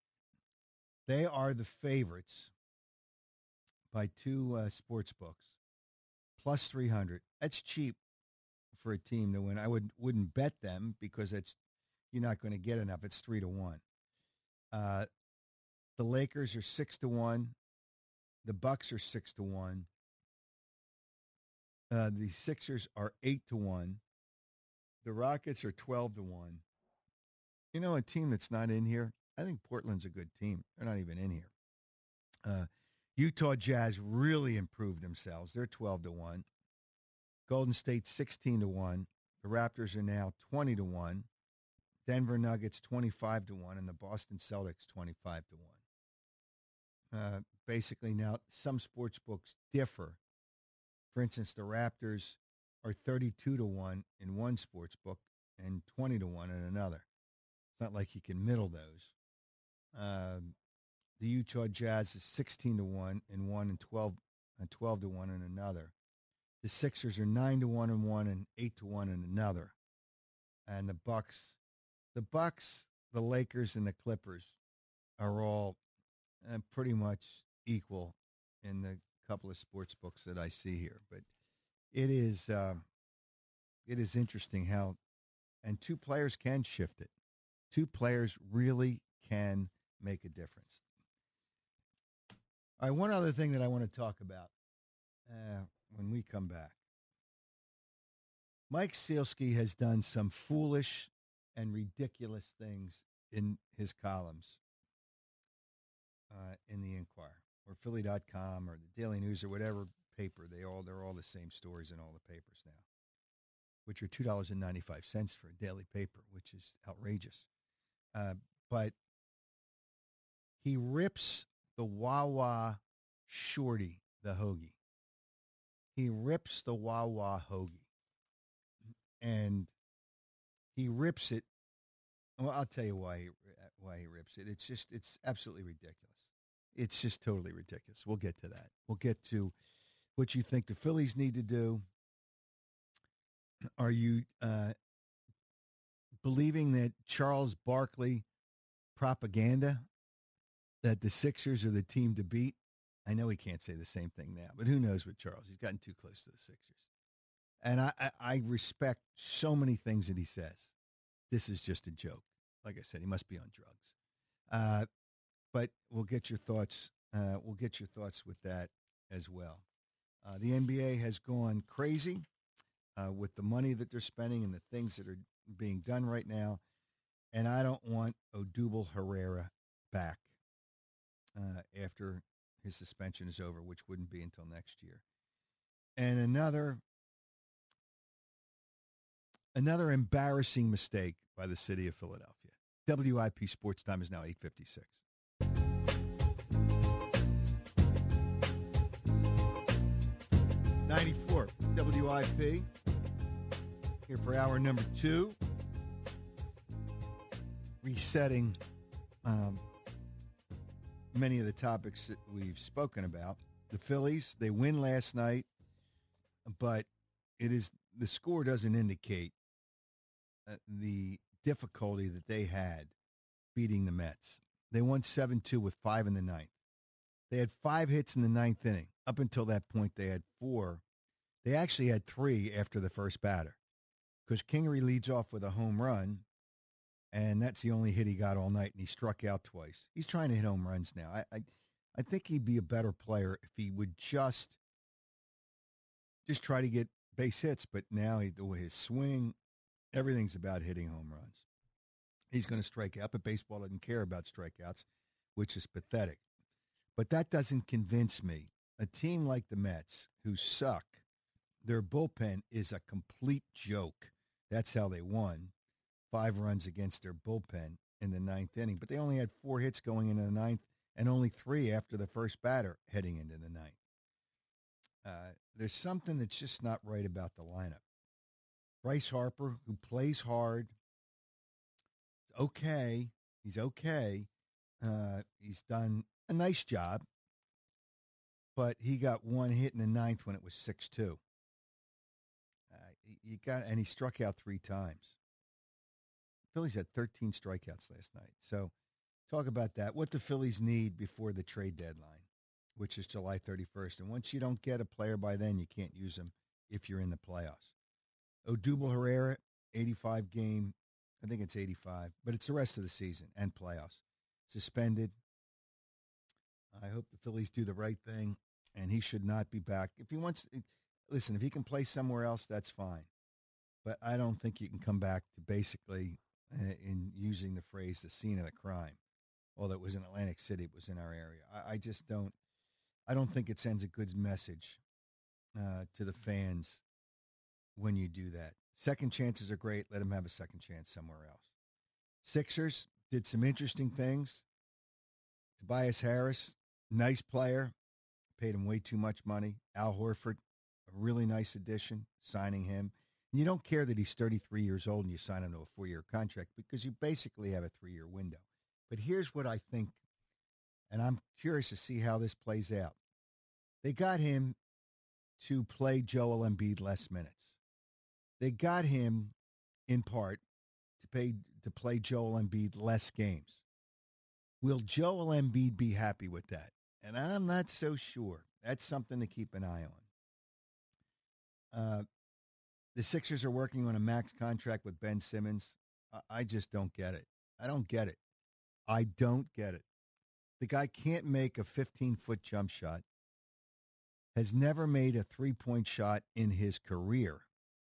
They are the favorites by two uh, sports books, plus three hundred. That's cheap for a team to win. I would, wouldn't bet them because it's you're not going to get enough. It's three to one. Uh, the Lakers are six to one. The Bucks are six to one. Uh, the Sixers are eight to one. The Rockets are twelve to one. You know, a team that's not in here, I think Portland's a good team. They're not even in here. Uh, Utah Jazz really improved themselves. They're twelve to one. Golden State sixteen to one. The Raptors are now twenty to one. Denver Nuggets twenty-five to one, and the Boston Celtics twenty-five to one. Uh, basically now some sports books differ. For instance, the Raptors are thirty-two to one in one sports book and twenty to one in another. It's not like you can middle those. Um, the Utah Jazz is sixteen to one in one and twelve, and twelve to one in another. The Sixers are nine to one in one and eight to one in another. And the Bucks, the Bucks, the Lakers, and the Clippers are all uh, pretty much equal in the couple of sports books that I see here. But it is uh, it is interesting how, and two players can shift it. Two players really can make a difference. All right, one other thing that I want to talk about uh, when we come back. Mike Sealski has done some foolish and ridiculous things in his columns uh, in the Inquirer or Philly dot com or the Daily News or whatever paper. They all, they're all the same stories in all the papers now, which are two dollars and ninety-five cents for a daily paper, which is outrageous. Uh, but he rips the Wawa shorty, the hoagie. He rips the Wawa hoagie. And he rips it. Well, I'll tell you why he, why he rips it. It's just, it's absolutely ridiculous. It's just totally ridiculous. We'll get to that. We'll get to what you think the Phillies need to do. Are you uh, believing that Charles Barkley propaganda, that the Sixers are the team to beat? I know he can't say the same thing now, but who knows with Charles? He's gotten too close to the Sixers. And I, I, I respect so many things that he says. This is just a joke. Like I said, he must be on drugs. Uh, but we'll get your thoughts. Uh, we'll get your thoughts with that as well. Uh, the N B A has gone crazy uh, with the money that they're spending and the things that are being done right now. And I don't want Odubel Herrera back uh, after his suspension is over, which wouldn't be until next year. And another another embarrassing mistake by the city of Philadelphia. W I P Sports Time is now eight fifty-six. ninety-four W I P here for hour number two. Resetting um, many of the topics that we've spoken about. The Phillies, they win last night, but it is the score doesn't indicate uh, the difficulty that they had beating the Mets. They won seven two with five in the ninth. They had five hits in the ninth inning. Up until that point, they had four. They actually had three after the first batter because Kingery leads off with a home run, and that's the only hit he got all night, and he struck out twice. He's trying to hit home runs now. I, I, I think he'd be a better player if he would just, just try to get base hits. But now he, the way his swing, everything's about hitting home runs. He's going to strike out, but baseball doesn't care about strikeouts, which is pathetic. But that doesn't convince me. A team like the Mets, who suck, their bullpen is a complete joke. That's how they won. Five runs against their bullpen in the ninth inning. But they only had four hits going into the ninth and only three after the first batter heading into the ninth. Uh, there's something that's just not right about the lineup. Bryce Harper, who plays hard, is okay. He's okay. Uh, he's done a nice job. But he got one hit in the ninth when it was six two. Uh, you got, and he struck out three times. Phillies had thirteen strikeouts last night. So talk about that. What the Phillies need before the trade deadline, which is July thirty-first. And once you don't get a player by then, you can't use him if you're in the playoffs. Odubel Herrera, eighty-five game. I think it's eighty-five, but it's the rest of the season and playoffs. Suspended. I hope the Phillies do the right thing, and he should not be back. If he wants, listen, if he can play somewhere else, that's fine. But I don't think you can come back to basically, uh, in using the phrase, the scene of the crime. Although it was in Atlantic City, it was in our area. I, I just don't, I don't think it sends a good message uh, to the fans when you do that. Second chances are great. Let him have a second chance somewhere else. Sixers did some interesting things. Tobias Harris, nice player. Paid him way too much money. Al Horford, a really nice addition. signing him. And you don't care that he's thirty-three years old and you sign him to a four-year contract because you basically have a three-year window. But here's what I think, and I'm curious to see how this plays out. They got him to play Joel Embiid less minutes. They got him, in part, to pay to play Joel Embiid less games. Will Joel Embiid be happy with that? And I'm not so sure. That's something to keep an eye on. Uh, the Sixers are working on a max contract with Ben Simmons. I, I just don't get it. I don't get it. I don't get it. The guy can't make a fifteen-foot jump shot, has never made a three-point shot in his career.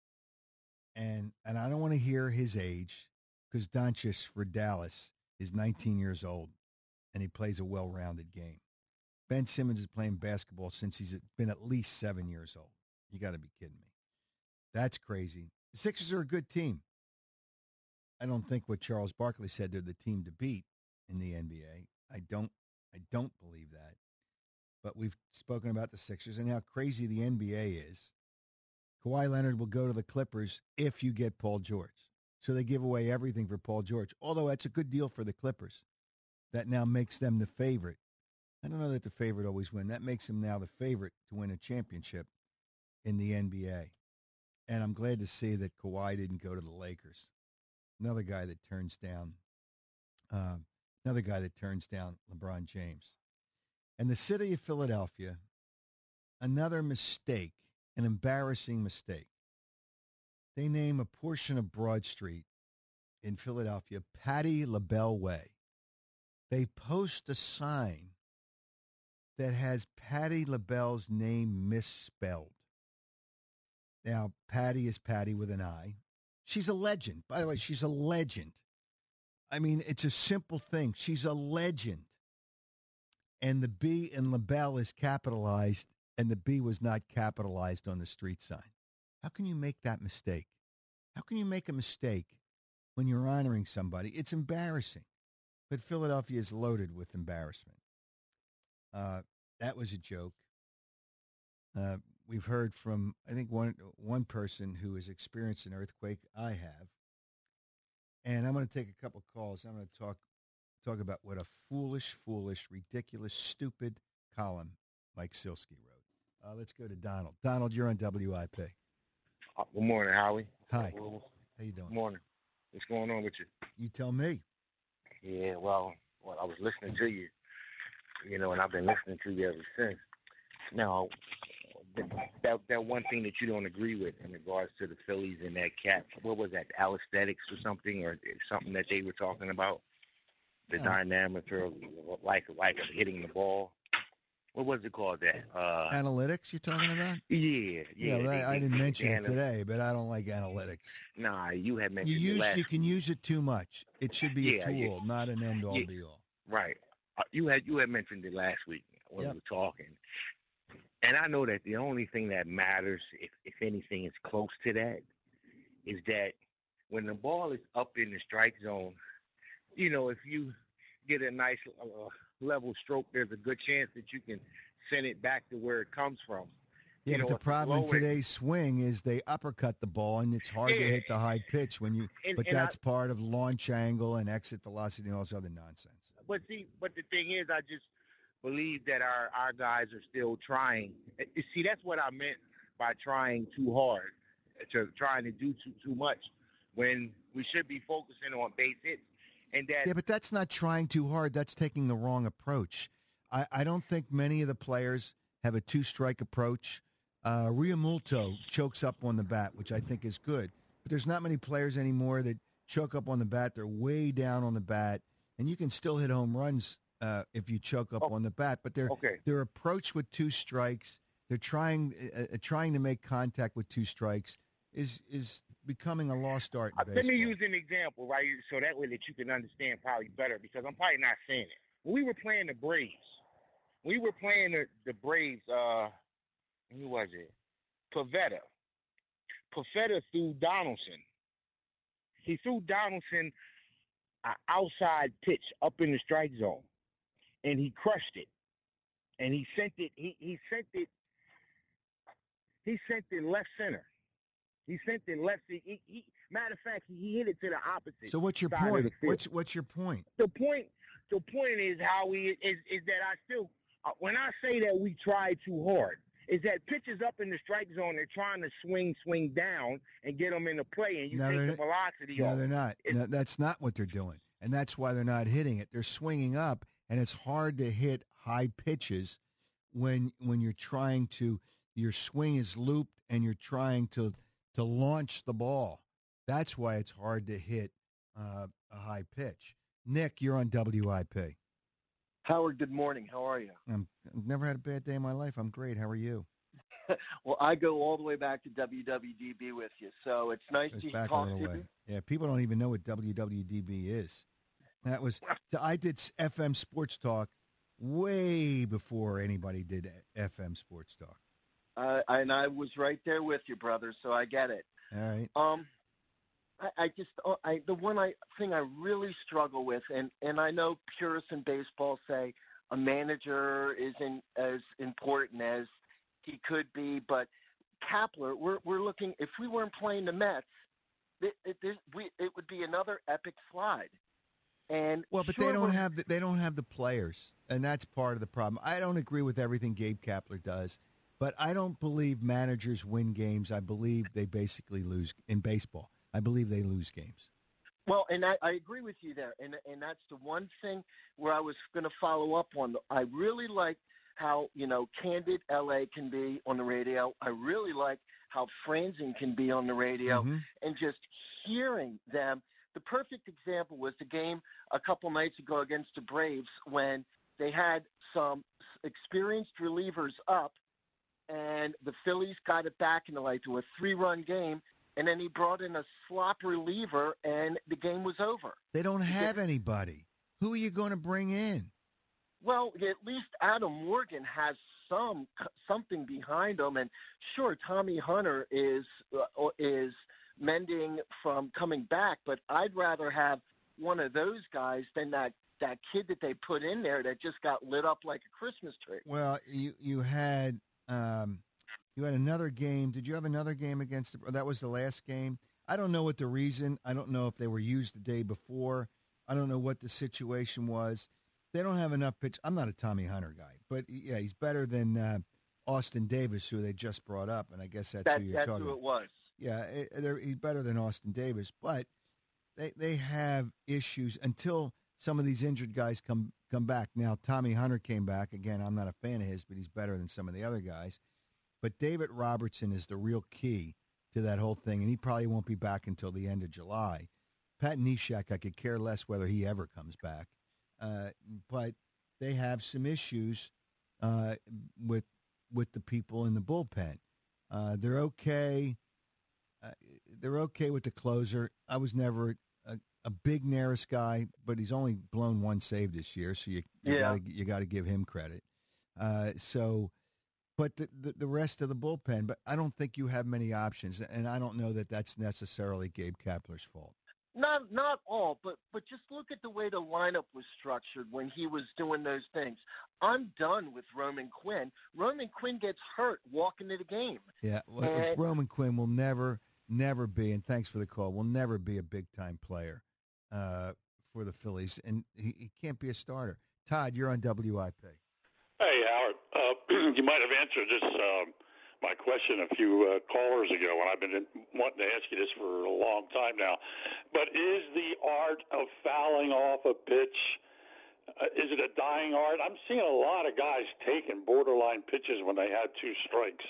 And and I don't want to hear his age because Doncic for Dallas is nineteen years old, and he plays a well-rounded game. Ben Simmons is playing basketball since he's been at least seven years old. You got to be kidding me. That's crazy. The Sixers are a good team. I don't think what Charles Barkley said they're the team to beat in the N B A. I don't I don't believe that. But we've spoken about the Sixers and how crazy the N B A is. Kawhi Leonard will go to the Clippers if you get Paul George. So they give away everything for Paul George, although that's a good deal for the Clippers. That now makes them the favorite. I don't know that the favorite always win. That makes them now the favorite to win a championship in the N B A. And I'm glad to see that Kawhi didn't go to the Lakers. Another guy that turns down, uh, another guy that turns down LeBron James. And the city of Philadelphia, another mistake, an embarrassing mistake. They name a portion of Broad Street in Philadelphia Patti LaBelle Way. They post a sign that has Patti LaBelle's name misspelled. Now, Patty is Patty with an I. She's a legend. By the way, she's a legend. I mean, it's a simple thing. She's a legend. And the B in LaBelle is capitalized, and the B was not capitalized on the street sign. How can you make that mistake? How can you make a mistake when you're honoring somebody? It's embarrassing. But Philadelphia is loaded with embarrassment. Uh, that was a joke. Uh, we've heard from, I think, one one person who has experienced an earthquake. I have. And I'm going to take a couple calls. I'm going to talk talk about what a foolish, foolish, ridiculous, stupid column Mike Silsky wrote. Uh, let's go to Donald. Donald, you're on W I P. Uh, good morning, Howie. Hi. Well, how you doing? Good morning. What's going on with you? You tell me. Yeah, well, well, I was listening to you, you know, and I've been listening to you ever since. Now, that that one thing that you don't agree with in regards to the Phillies and that cat, what was that, aesthetics or something, or something that they were talking about? The yeah. dynamic or like like hitting the ball. What was it called? That uh, analytics you're talking about? Yeah, yeah. yeah well, they, I they, didn't mention it analytics. today, but I don't like analytics. Nah, you had mentioned you it use last you can use it too much. It should be yeah, a tool, yeah. not an end all yeah. be all. Right. Uh, you had you had mentioned it last week when yep. we were talking, and I know that the only thing that matters, if if anything is close to that, is that when the ball is up in the strike zone, you know, if you get a nice uh, level stroke, there's a good chance that you can send it back to where it comes from. Yeah, you know, but the problem in lower, today's swing is they uppercut the ball, and it's hard yeah, to hit the high pitch when you. and, but and that's I, part of launch angle and exit velocity and all this other nonsense. But see, but the thing is, I just believe that our our guys are still trying. You see, that's what I meant by trying too hard, to trying to do too too much, when we should be focusing on base hits. And that, yeah, but that's not trying too hard. That's taking the wrong approach. I, I don't think many of the players have a two-strike approach. Uh, Realmuto chokes up on the bat, which I think is good. But there's not many players anymore that choke up on the bat. They're way down on the bat, and you can still hit home runs uh, if you choke up oh, on the bat. But their okay. their approach with two strikes, they're trying uh, trying to make contact with two strikes, is is becoming a lost art in uh, baseball. Let me use an example, right, so that way that you can understand probably better, because I'm probably not saying it. When we were playing the Braves, we were playing the, the Braves, uh, who was it? Pavetta. Pavetta threw Donaldson. He threw Donaldson an outside pitch up in the strike zone, and he crushed it. And he sent it, he, he sent it, he sent it left center. He sent it left. He, he, he, matter of fact, he hit it to the opposite. So what's your side of point? the field. What's what's your point? The point, the point is how we is is that I still uh, when I say that we try too hard, is that pitches up in the strike zone, they're trying to swing, swing down and get them into play, and you No, take the they're- velocity No, off. they're not. It's- No, that's not what they're doing, and that's why they're not hitting it. They're swinging up, and it's hard to hit high pitches when when you're trying to. Your swing is looped, and you're trying to to launch the ball. That's why it's hard to hit uh, a high pitch. Nick, you're on W I P. Howard, good morning. How are you? I'm, I've never had a bad day in my life. I'm great. How are you? Well, I go all the way back to W W D B with you, so it's nice It's to back a talk to little you. way. Yeah, people don't even know what W W D B is. That was I did F M Sports Talk way before anybody did F M Sports Talk. Uh, and I was right there with you, brother, so I get it. All right. Um, I, I just, uh, I the one I thing I really struggle with, and, and I know purists in baseball say a manager isn't as important as he could be, but Kapler, we're we're looking. If we weren't playing the Mets, it, it, it, we, it would be another epic slide. And Well, but sure, they don't we're- have the, they don't have the players, and that's part of the problem. I don't agree with everything Gabe Kapler does, but I don't believe managers win games. I believe they basically lose in baseball. I believe they lose games. Well, and I, I agree with you there, and and that's the one thing where I was going to follow up on. I really like how, you know, candid L A can be on the radio. I really like how Franzen can be on the radio, Mhm. and just hearing them. The perfect example was the game a couple nights ago against the Braves when they had some experienced relievers up, and the Phillies got it back into like to a three-run game. And then he brought in a slop reliever, and the game was over. They don't have anybody. Who are you going to bring in? Well, at least Adam Morgan has some something behind him, and sure, Tommy Hunter is uh, is mending from coming back. But I'd rather have one of those guys than that that kid that they put in there that just got lit up like a Christmas tree. Well, you you had um, you had another game. Did you have another game against the? That was the last game. I don't know what the reason. I don't know if they were used the day before. I don't know what the situation was. They don't have enough pitch. I'm not a Tommy Hunter guy, but yeah, he's better than uh, Austin Davis, who they just brought up, and I guess that's That, who you're that's talking who about. it was. Yeah, it, they're- he's better than Austin Davis, but they they have issues until some of these injured guys come come back. Now, Tommy Hunter came back again. I'm not a fan of his, but he's better than some of the other guys. But David Robertson is the real key to that whole thing, and he probably won't be back until the end of July. Pat Neshek, I could care less whether he ever comes back, uh, but they have some issues uh, with with the people in the bullpen. Uh, they're okay. Uh, they're okay with the closer. I was never a, a big Neris guy, but he's only blown one save this year, so you you Yeah. got you got to give him credit. Uh, so, but the, the the rest of the bullpen, but I don't think you have many options, and I don't know that that's necessarily Gabe Kapler's fault. Not not all, but but just look at the way the lineup was structured when he was doing those things. I'm done with Roman Quinn. Roman Quinn gets hurt walking to the game. Yeah, well, And- Roman Quinn will never, never be, and thanks for the call, will never be a big-time player uh, for the Phillies, and he, he can't be a starter. Todd, you're on W I P. Hey, Howard. Uh, you might have answered this, um, my question a few uh, callers ago, and I've been wanting to ask you this for a long time now. But is the art of fouling off a pitch, uh, is it a dying art? I'm seeing a lot of guys taking borderline pitches when they had two strikes.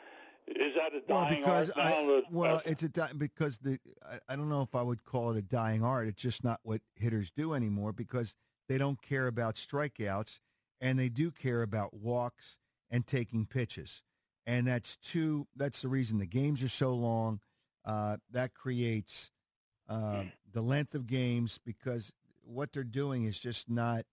Is that a Well, dying because art? I, now that- well, it's a di- because the I, I don't know if I would call it a dying art. It's just not what hitters do anymore because they don't care about strikeouts and they do care about walks and taking pitches, and that's two. That's the reason the games are so long. Uh, that creates uh, the length of games because what they're doing is just not.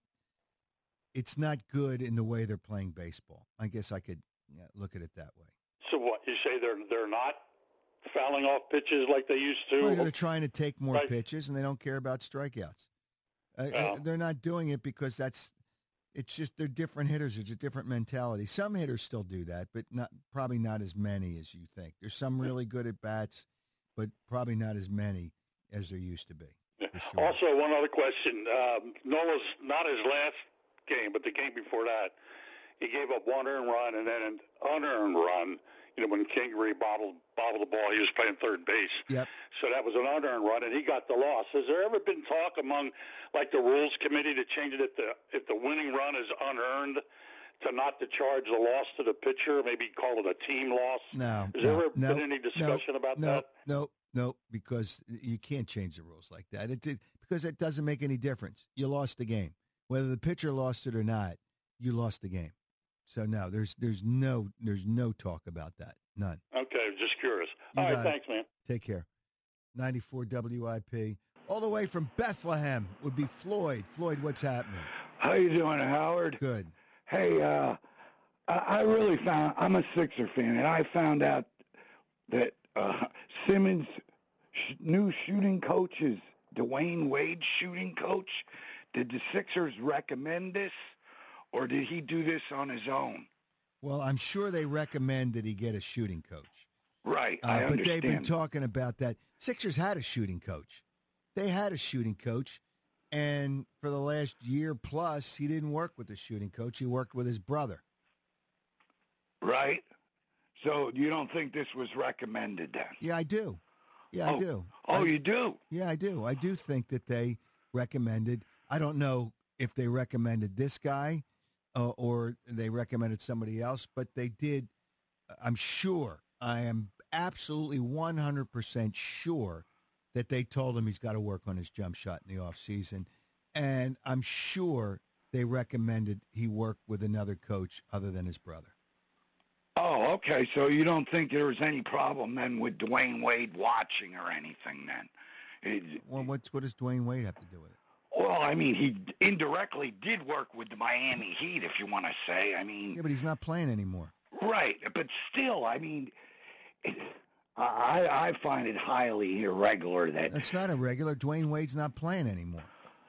It's not good in the way they're playing baseball. I guess I could yeah, look at it that way. So what, you say they're they're not fouling off pitches like they used to? Well, they're trying to take more Right. pitches, and they don't care about strikeouts. Uh, Yeah. uh, they're not doing it because that's it's just they're different hitters. It's a different mentality. Some hitters still do that, but not probably not as many as you think. There's some really good at bats, but probably not as many as there used to be. For sure. Also, one other question. Um, Nola's not his last game, but the game before that, he gave up one earned run and then an unearned run. You know, when Kingery bobbled, bobbled the ball, he was playing third base. Yep. So that was an unearned run, and he got the loss. Has there ever been talk among, like, the rules committee to change it if the, if the winning run is unearned, to not to charge the loss to the pitcher, maybe call it a team loss? No. Has no, there ever no, been any discussion no, about no, that? No, no, because you can't change the rules like that. It did, because it doesn't make any difference. You lost the game. Whether the pitcher lost it or not, you lost the game. So no, there's there's no there's no talk about that. None. Okay, just curious. You All right, got it. thanks, man. Take care. ninety-four W I P. All the way from Bethlehem would be Floyd. Floyd, what's happening? How you doing, Howard? Good. Hey, uh, I, I really found, I'm a Sixer fan, and I found out that uh, Simmons' sh- new shooting coach is Dwayne Wade's shooting coach. Did the Sixers recommend this, or did he do this on his own? Well, I'm sure they recommend that he get a shooting coach. Right, Uh, I but understand. they've been talking about that. Sixers had a shooting coach. They had a shooting coach, and for the last year plus, he didn't work with the shooting coach. He worked with his brother. Right? So you don't think this was recommended then? Yeah, I do. Yeah, I Oh. do. Oh, I, you do? Yeah, I do. I do think that they recommended. I don't know if they recommended this guy uh, or they recommended somebody else, but they did. I'm sure. I am absolutely one hundred percent sure that they told him he's got to work on his jump shot in the offseason. And I'm sure they recommended he work with another coach other than his brother. Oh, okay. So you don't think there was any problem then with Dwayne Wade watching or anything then? It, Well, what's, what does Dwayne Wade have to do with it? well, I mean, he indirectly did work with the Miami Heat, if you want to say. I mean, Yeah, but he's not playing anymore. right. But still, I mean, it, I, I find it highly irregular that, That's not irregular. Dwayne Wade's not playing anymore.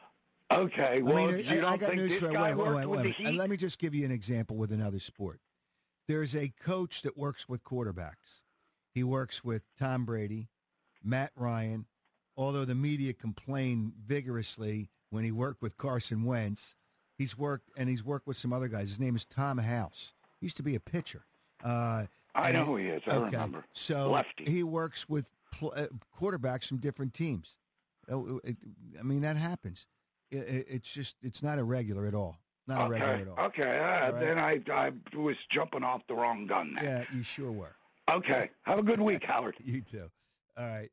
okay, well, I mean, you I, don't I got think news this for you. guy Wait, wait, worked wait, with wait. the Uh, Heat? Let me just give you an example with another sport. There's a coach that works with quarterbacks. He works with Tom Brady, Matt Ryan, although the media complained vigorously when he worked with Carson Wentz. He's worked, and he's worked with some other guys. His name is Tom House. He used to be a pitcher. Uh, I and- know who he is. I okay. remember. So Lefty. he works with pl- uh, quarterbacks from different teams. Oh, it- I mean, that happens. It, it, it's just, it's not irregular at all. Not irregular Okay, at all. okay. Uh, All right. Then I, I was jumping off the wrong gun then. Yeah, you sure were. Okay. Have a good week, Howard. You too. All right.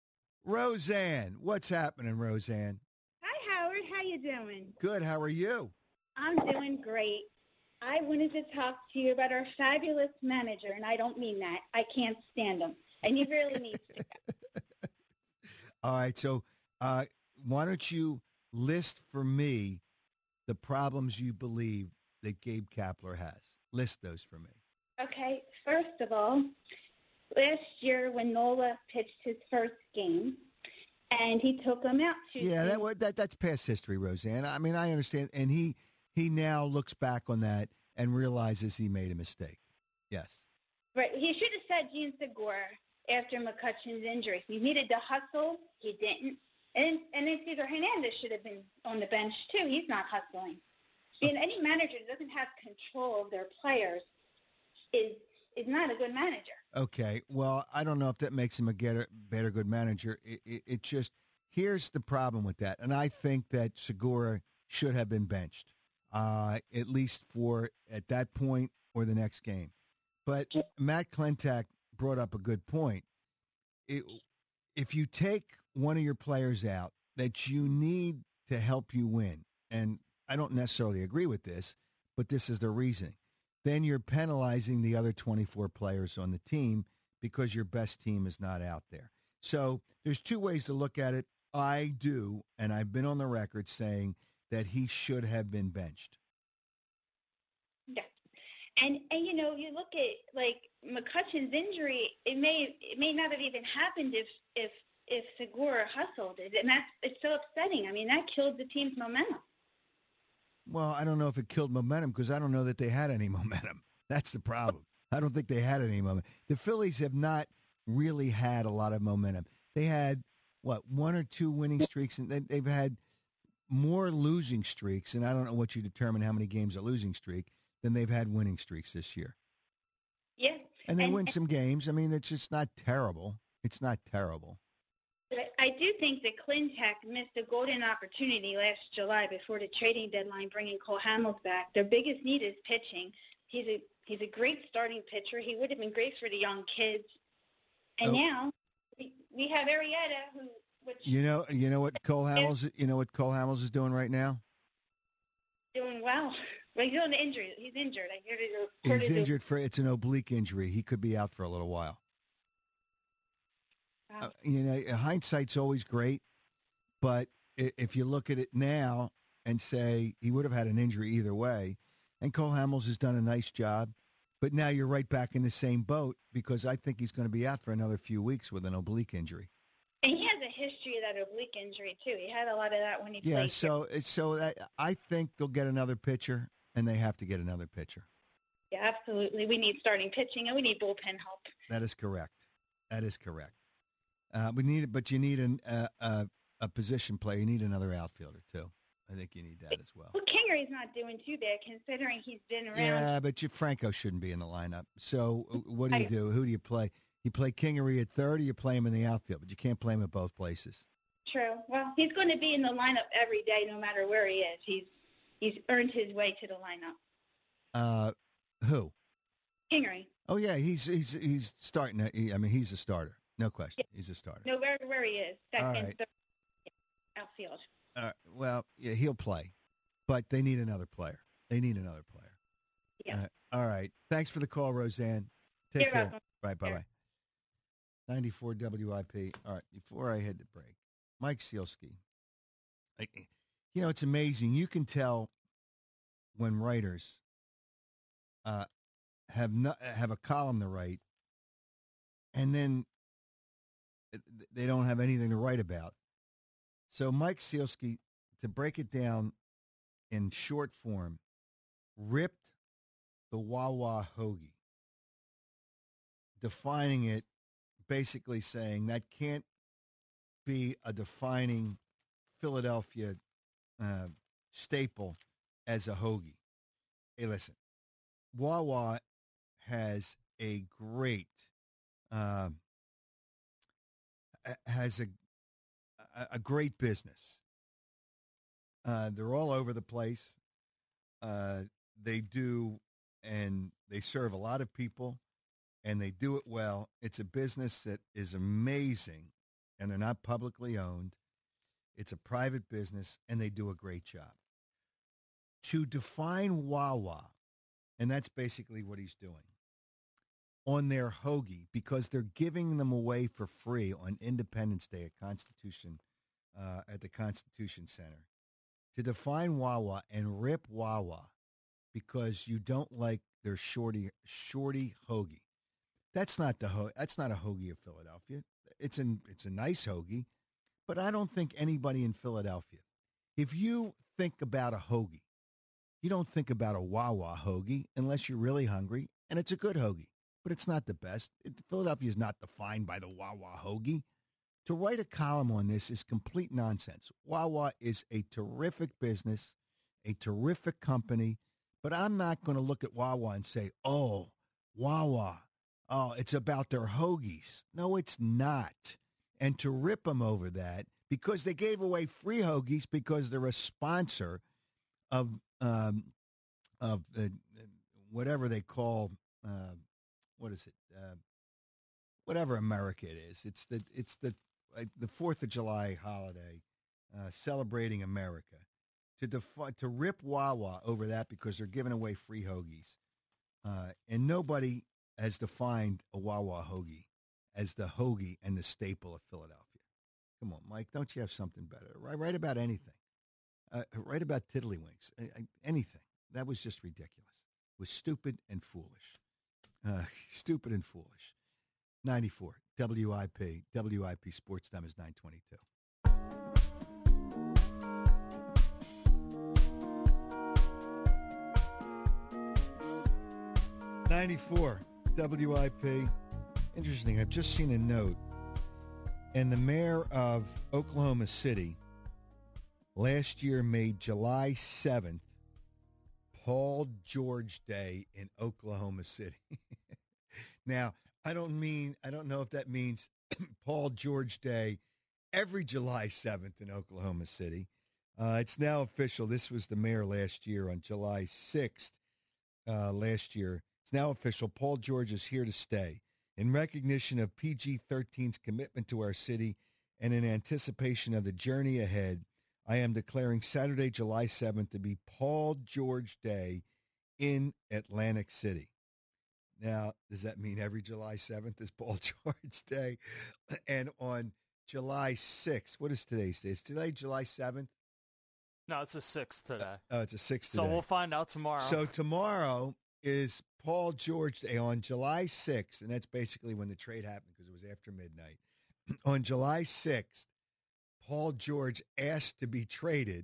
Roseanne, what's happening, Roseanne? Hi, Howard. How you doing? Good. How are you? I'm doing great. I wanted to talk to you about our fabulous manager, and I don't mean that. I can't stand him, and he really needs to go. All right. So uh, why don't you list for me the problems you believe that Gabe Kapler has? List those for me. Okay, first of all, last year when Nola pitched his first game, and he took him out to Yeah, that, wa- that that's past history, Roseanne. I mean, I understand. And he he now looks back on that and realizes he made a mistake. Yes. Right. He should have said Gene Segura after McCutcheon's injury. He needed to hustle. He didn't. And and then Cesar Hernandez should have been on the bench too. He's not hustling. And any manager that doesn't have control of their players is is not a good manager. Okay. Well, I don't know if that makes him a getter, better good manager. It, it, it just, here's the problem with that. And I think that Segura should have been benched, uh, at least for at that point or the next game. But Matt Klentak brought up a good point. It, if you take one of your players out that you need to help you win, and I don't necessarily agree with this, but this is the reasoning, then you're penalizing the other twenty-four players on the team because your best team is not out there. So there's two ways to look at it. I do, and I've been on the record saying that he should have been benched. Yeah. And and you know, you look at like McCutcheon's injury, it may it may not have even happened if if if Segura hustled it. And that's it's so upsetting. I mean, that killed the team's momentum. Well, I don't know if it killed momentum because I don't know that they had any momentum. That's the problem. I don't think they had any momentum. The Phillies have not really had a lot of momentum. They had, what, one or two winning streaks, and they, they've had more losing streaks, and I don't know what you determine how many games a losing streak, than they've had winning streaks this year. Yeah. And they and, win some games. I mean, it's just not terrible. It's not terrible. I do think that Clintac missed a golden opportunity last July before the trading deadline, bringing Cole Hamels back. Their biggest need is pitching. He's a he's a great starting pitcher. He would have been great for the young kids. And oh. now we, we have Arrieta, who which you know you know what Cole Hamels you know what Cole Hamels is doing right now. Doing well. Well, he's doing the injury. He's injured. I heard it. Heard he's it injured for it's an oblique injury. He could be out for a little while. Wow. Uh, you know, hindsight's always great, but if you look at it now and say he would have had an injury either way, and Cole Hamels has done a nice job, but now you're right back in the same boat because I think he's going to be out for another few weeks with an oblique injury. And he has a history of that oblique injury too. He had a lot of that when he yeah, played. Yeah, so so that, I think they'll get another pitcher, and they have to get another pitcher. Yeah, absolutely. We need starting pitching, and we need bullpen help. That is correct. That is correct. Uh, we need it, but you need an, uh, uh, a position player. You need another outfielder too. I think you need that as well. Well, Kingery's not doing too bad considering he's been around. Yeah, but you, Franco shouldn't be in the lineup. So what do you do? Who do you play? You play Kingery at third, or you play him in the outfield, but you can't play him at both places. True. Well, he's going to be in the lineup every day, no matter where he is. He's he's earned his way to the lineup. Uh, who? Kingery. Oh yeah, he's he's he's starting. To, he, I mean, he's a starter. No question. He's a starter. No, where where he is. Second, All right. third, outfield. Uh, well, yeah, he'll play, but they need another player. They need another player. Yeah. Uh, all right. Thanks for the call, Roseanne. Take You're care. welcome. Right. Bye bye. ninety-four W I P. All right. Before I head to break, Mike Sielski. Like, you know, it's amazing. You can tell when writers uh, have not, have a column to write, and then they don't have anything to write about. So Mike Sielski, to break it down in short form, ripped the Wawa hoagie, defining it, basically saying that can't be a defining Philadelphia uh, staple as a hoagie. Hey, listen, Wawa has a great uh, has a a great business. Uh, they're all over the place. Uh, they do, and they serve a lot of people, and they do it well. It's a business that is amazing, and they're not publicly owned. It's a private business, and they do a great job. To define Wawa, and that's basically what he's doing, on their hoagie, because they're giving them away for free on Independence Day at Constitution, uh, at the Constitution Center. To define Wawa and rip Wawa because you don't like their shorty shorty hoagie. That's not the ho- that's not a hoagie of Philadelphia. It's an it's a nice hoagie, but I don't think anybody in Philadelphia, if you think about a hoagie, you don't think about a Wawa hoagie unless you're really hungry, and it's a good hoagie. But it's not the best. It, Philadelphia is not defined by the Wawa hoagie. To write a column on this is complete nonsense. Wawa is a terrific business, a terrific company, but I'm not going to look at Wawa and say, oh, Wawa, oh, it's about their hoagies. No, it's not. And to rip them over that, because they gave away free hoagies because they're a sponsor of um, of uh, whatever they call uh, what is it? Uh, whatever America it is. It's the it's the uh, the Fourth of July holiday, uh, celebrating America. To defi- to rip Wawa over that because they're giving away free hoagies, uh, and nobody has defined a Wawa hoagie as the hoagie and the staple of Philadelphia. Come on, Mike, don't you have something better? Write, write about anything. Uh, write about tiddlywinks. Uh, anything. That was just ridiculous. It was stupid and foolish. Uh, stupid and foolish. ninety-four, W I P. W I P Sports Time is nine twenty-two. ninety-four, W I P. Interesting. I've just seen a note. And the mayor of Oklahoma City last year made July seventh Paul George Day in Oklahoma City. Now, I don't mean, I don't know if that means Paul George Day every July seventh in Oklahoma City. Uh, it's now official. This was the mayor last year on July sixth uh, last year. It's now official. Paul George is here to stay. In recognition of P G thirteen's commitment to our city and in anticipation of the journey ahead, I am declaring Saturday, July seventh to be Paul George Day in Atlantic City. Now, does that mean every July seventh is Paul George Day? And on July sixth, what is today's day? Is today July seventh? No, it's a sixth today. Uh, oh, it's a sixth today. So we'll find out tomorrow. So tomorrow is Paul George Day on July sixth, and that's basically when the trade happened because it was after midnight. On July sixth, Paul George asked to be traded,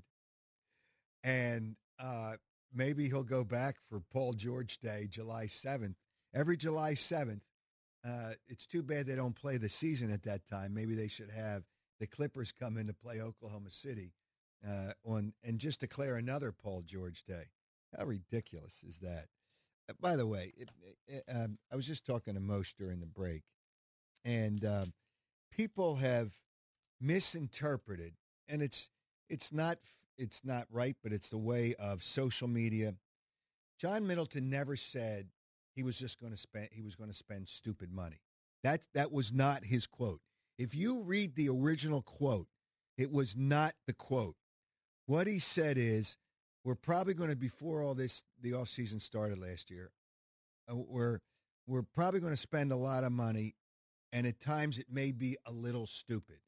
and uh, maybe he'll go back for Paul George Day, July seventh. Every July seventh, uh, it's too bad they don't play the season at that time. Maybe they should have the Clippers come in to play Oklahoma City uh, on and just declare another Paul George Day. How ridiculous is that? Uh, by the way, it, it, um, I was just talking to Moshe during the break, and um, people have misinterpreted, and it's it's not it's not right, but it's the way of social media. John Middleton never said he was just going to spend he was going to spend stupid money. That that was not his quote. If you read the original quote, it was not the quote. What he said is, we're probably going to, before all this the offseason started last year, uh, we're we're probably going to spend a lot of money, and at times it may be a little stupid.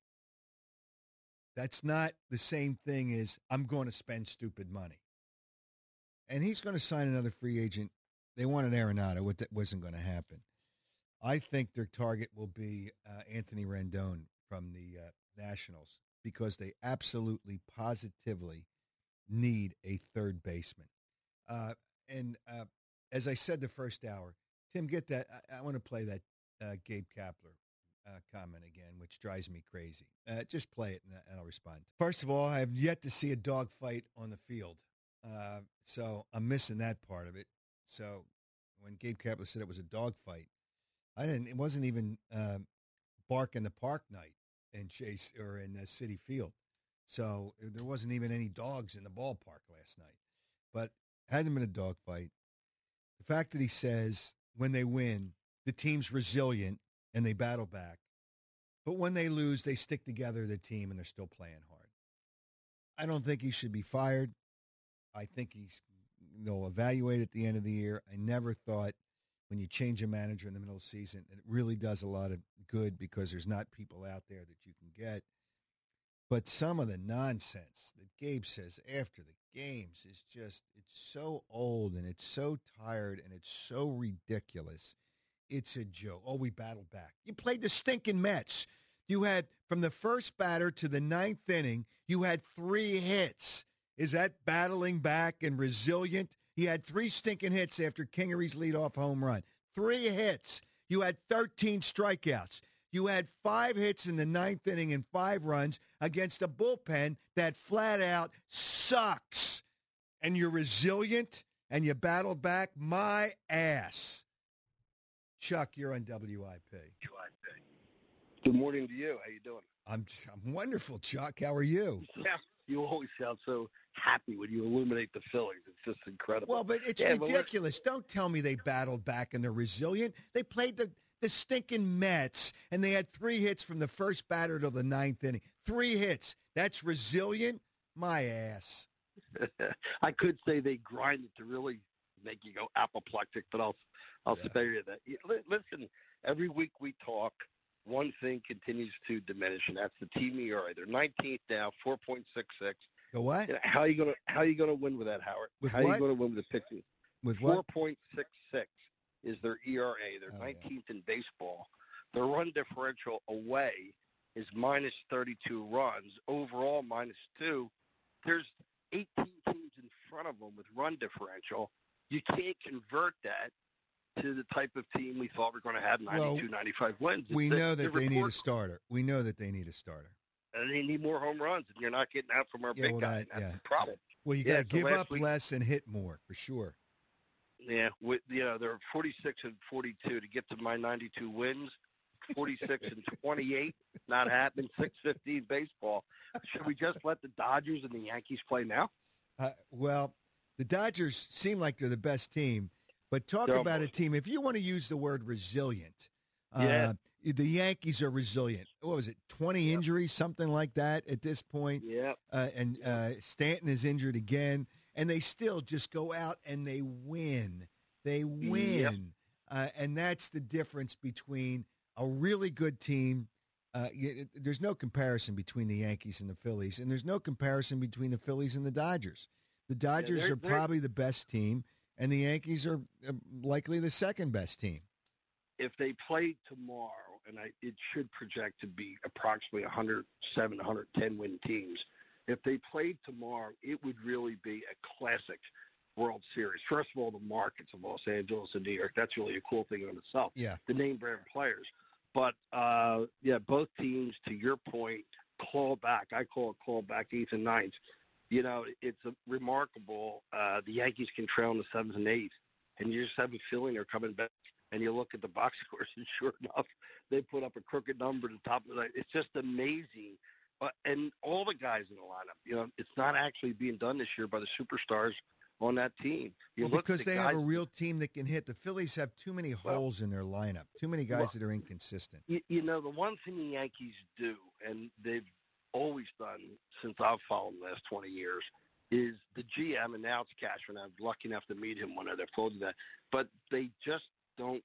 That's not the same thing as I'm going to spend stupid money. And he's going to sign another free agent. They wanted Arenado. What that wasn't going to happen. I think their target will be uh, Anthony Rendon from the uh, Nationals because they absolutely, positively need a third baseman. Uh, and uh, as I said the first hour, Tim, get that. I, I want to play that uh, Gabe Kapler uh, comment again, which drives me crazy. Uh, just play it, and, and I'll respond. First of all, I have yet to see a dogfight on the field, uh, so I'm missing that part of it. So when Gabe Kapler said it was a dogfight, I didn't. It wasn't even um, Bark in the Park night in Chase or in uh, City Field. So there wasn't even any dogs in the ballpark last night. But it hasn't been a dogfight. The fact that he says when they win, the team's resilient and they battle back. But when they lose, they stick together, the team, and they're still playing hard. I don't think he should be fired. I think he's they'll evaluate at the end of the year. I never thought when you change a manager in the middle of the season, it really does a lot of good because there's not people out there that you can get. But some of the nonsense that Gabe says after the games is just, it's so old and it's so tired and it's so ridiculous. It's a joke. Oh, we battled back. You played the stinking Mets. You had, from the first batter to the ninth inning, you had three hits. Is that battling back and resilient? He had three stinking hits after Kingery's leadoff home run. Three hits. You had thirteen strikeouts. You had five hits in the ninth inning and five runs against a bullpen that flat out sucks. And you're resilient and you battled back. My ass. Chuck, you're on W I P. Good morning to you. How you doing? I'm I'm wonderful, Chuck. How are you? Yeah, you always sound so happy when you illuminate the Phillies. It's just incredible. Well, but it's yeah, ridiculous. Don't tell me they battled back and they're resilient. They played the, the stinking Mets, and they had three hits from the first batter to the ninth inning. Three hits. That's resilient? My ass. I could say they grinded to really make you go apoplectic, but I'll I'll Yeah. spare you that. Listen, every week we talk, one thing continues to diminish, and that's the team E R A. They're nineteenth now, four point six six. The what? You know, how are you gonna how are you gonna win with that, Howard? With how what? are you gonna win with the pitching? With Four what? point six six is their E R A. They're Oh, yeah. nineteenth in baseball. Their run differential away is minus thirty-two runs. Overall, minus two. There's eighteen teams in front of them with run differential. You can't convert that to the type of team we thought we were going to have, ninety-two, Well, ninety-five wins. We The- know the that they need a report- starter. We know that they need a starter. And they need more home runs, and you're not getting out from our Yeah, big well, guy. that- and that's yeah. the problem. Well, you Yeah, got to so give last up week- less and hit more, for sure. Yeah, with, you know, they're forty-six and forty-two to get to my ninety-two wins. forty-six and twenty-eight, not happening. six fifteen baseball. Should we just let the Dodgers and the Yankees play now? Uh, well, the Dodgers seem like they're the best team, but talk They're about a almost- team. If you want to use the word resilient, Yeah. uh, the Yankees are resilient. What was it, twenty injuries, something like that at this point? Yeah. Uh, and uh, Stanton is injured again, and they still just go out and they win. They win. Uh, and that's the difference between a really good team. Uh, y- there's no comparison between the Yankees and the Phillies, and there's no comparison between the Phillies and the Dodgers. The Dodgers they're- are they're- probably the best team, and the Yankees are uh, likely the second best team. If they played tomorrow, and I, it should project to be approximately one hundred seven, one hundred ten win teams, if they played tomorrow, it would really be a classic World Series. First of all, the markets of Los Angeles and New York, that's really a cool thing in itself. Yeah. The name brand players. But, uh, yeah, both teams, to your point, claw back. I call it claw back eighth and ninth. You know, it's a remarkable. Uh, the Yankees can trail in the seventh and eighth, and you just have a feeling they're coming back. And you look at the box scores, and sure enough, they put up a crooked number at the top of the night. It's just amazing. Uh, and all the guys in the lineup, you know, it's not actually being done this year by the superstars on that team. You Well, look because at the they guys, have a real team that can hit. The Phillies have too many holes in their lineup, too many guys well, that are inconsistent. You, you know, the one thing the Yankees do, and they've always done since I've followed them the last twenty years, is the G M, and now it's Cashman. I'm lucky enough to meet him when I've told you that. But they just don't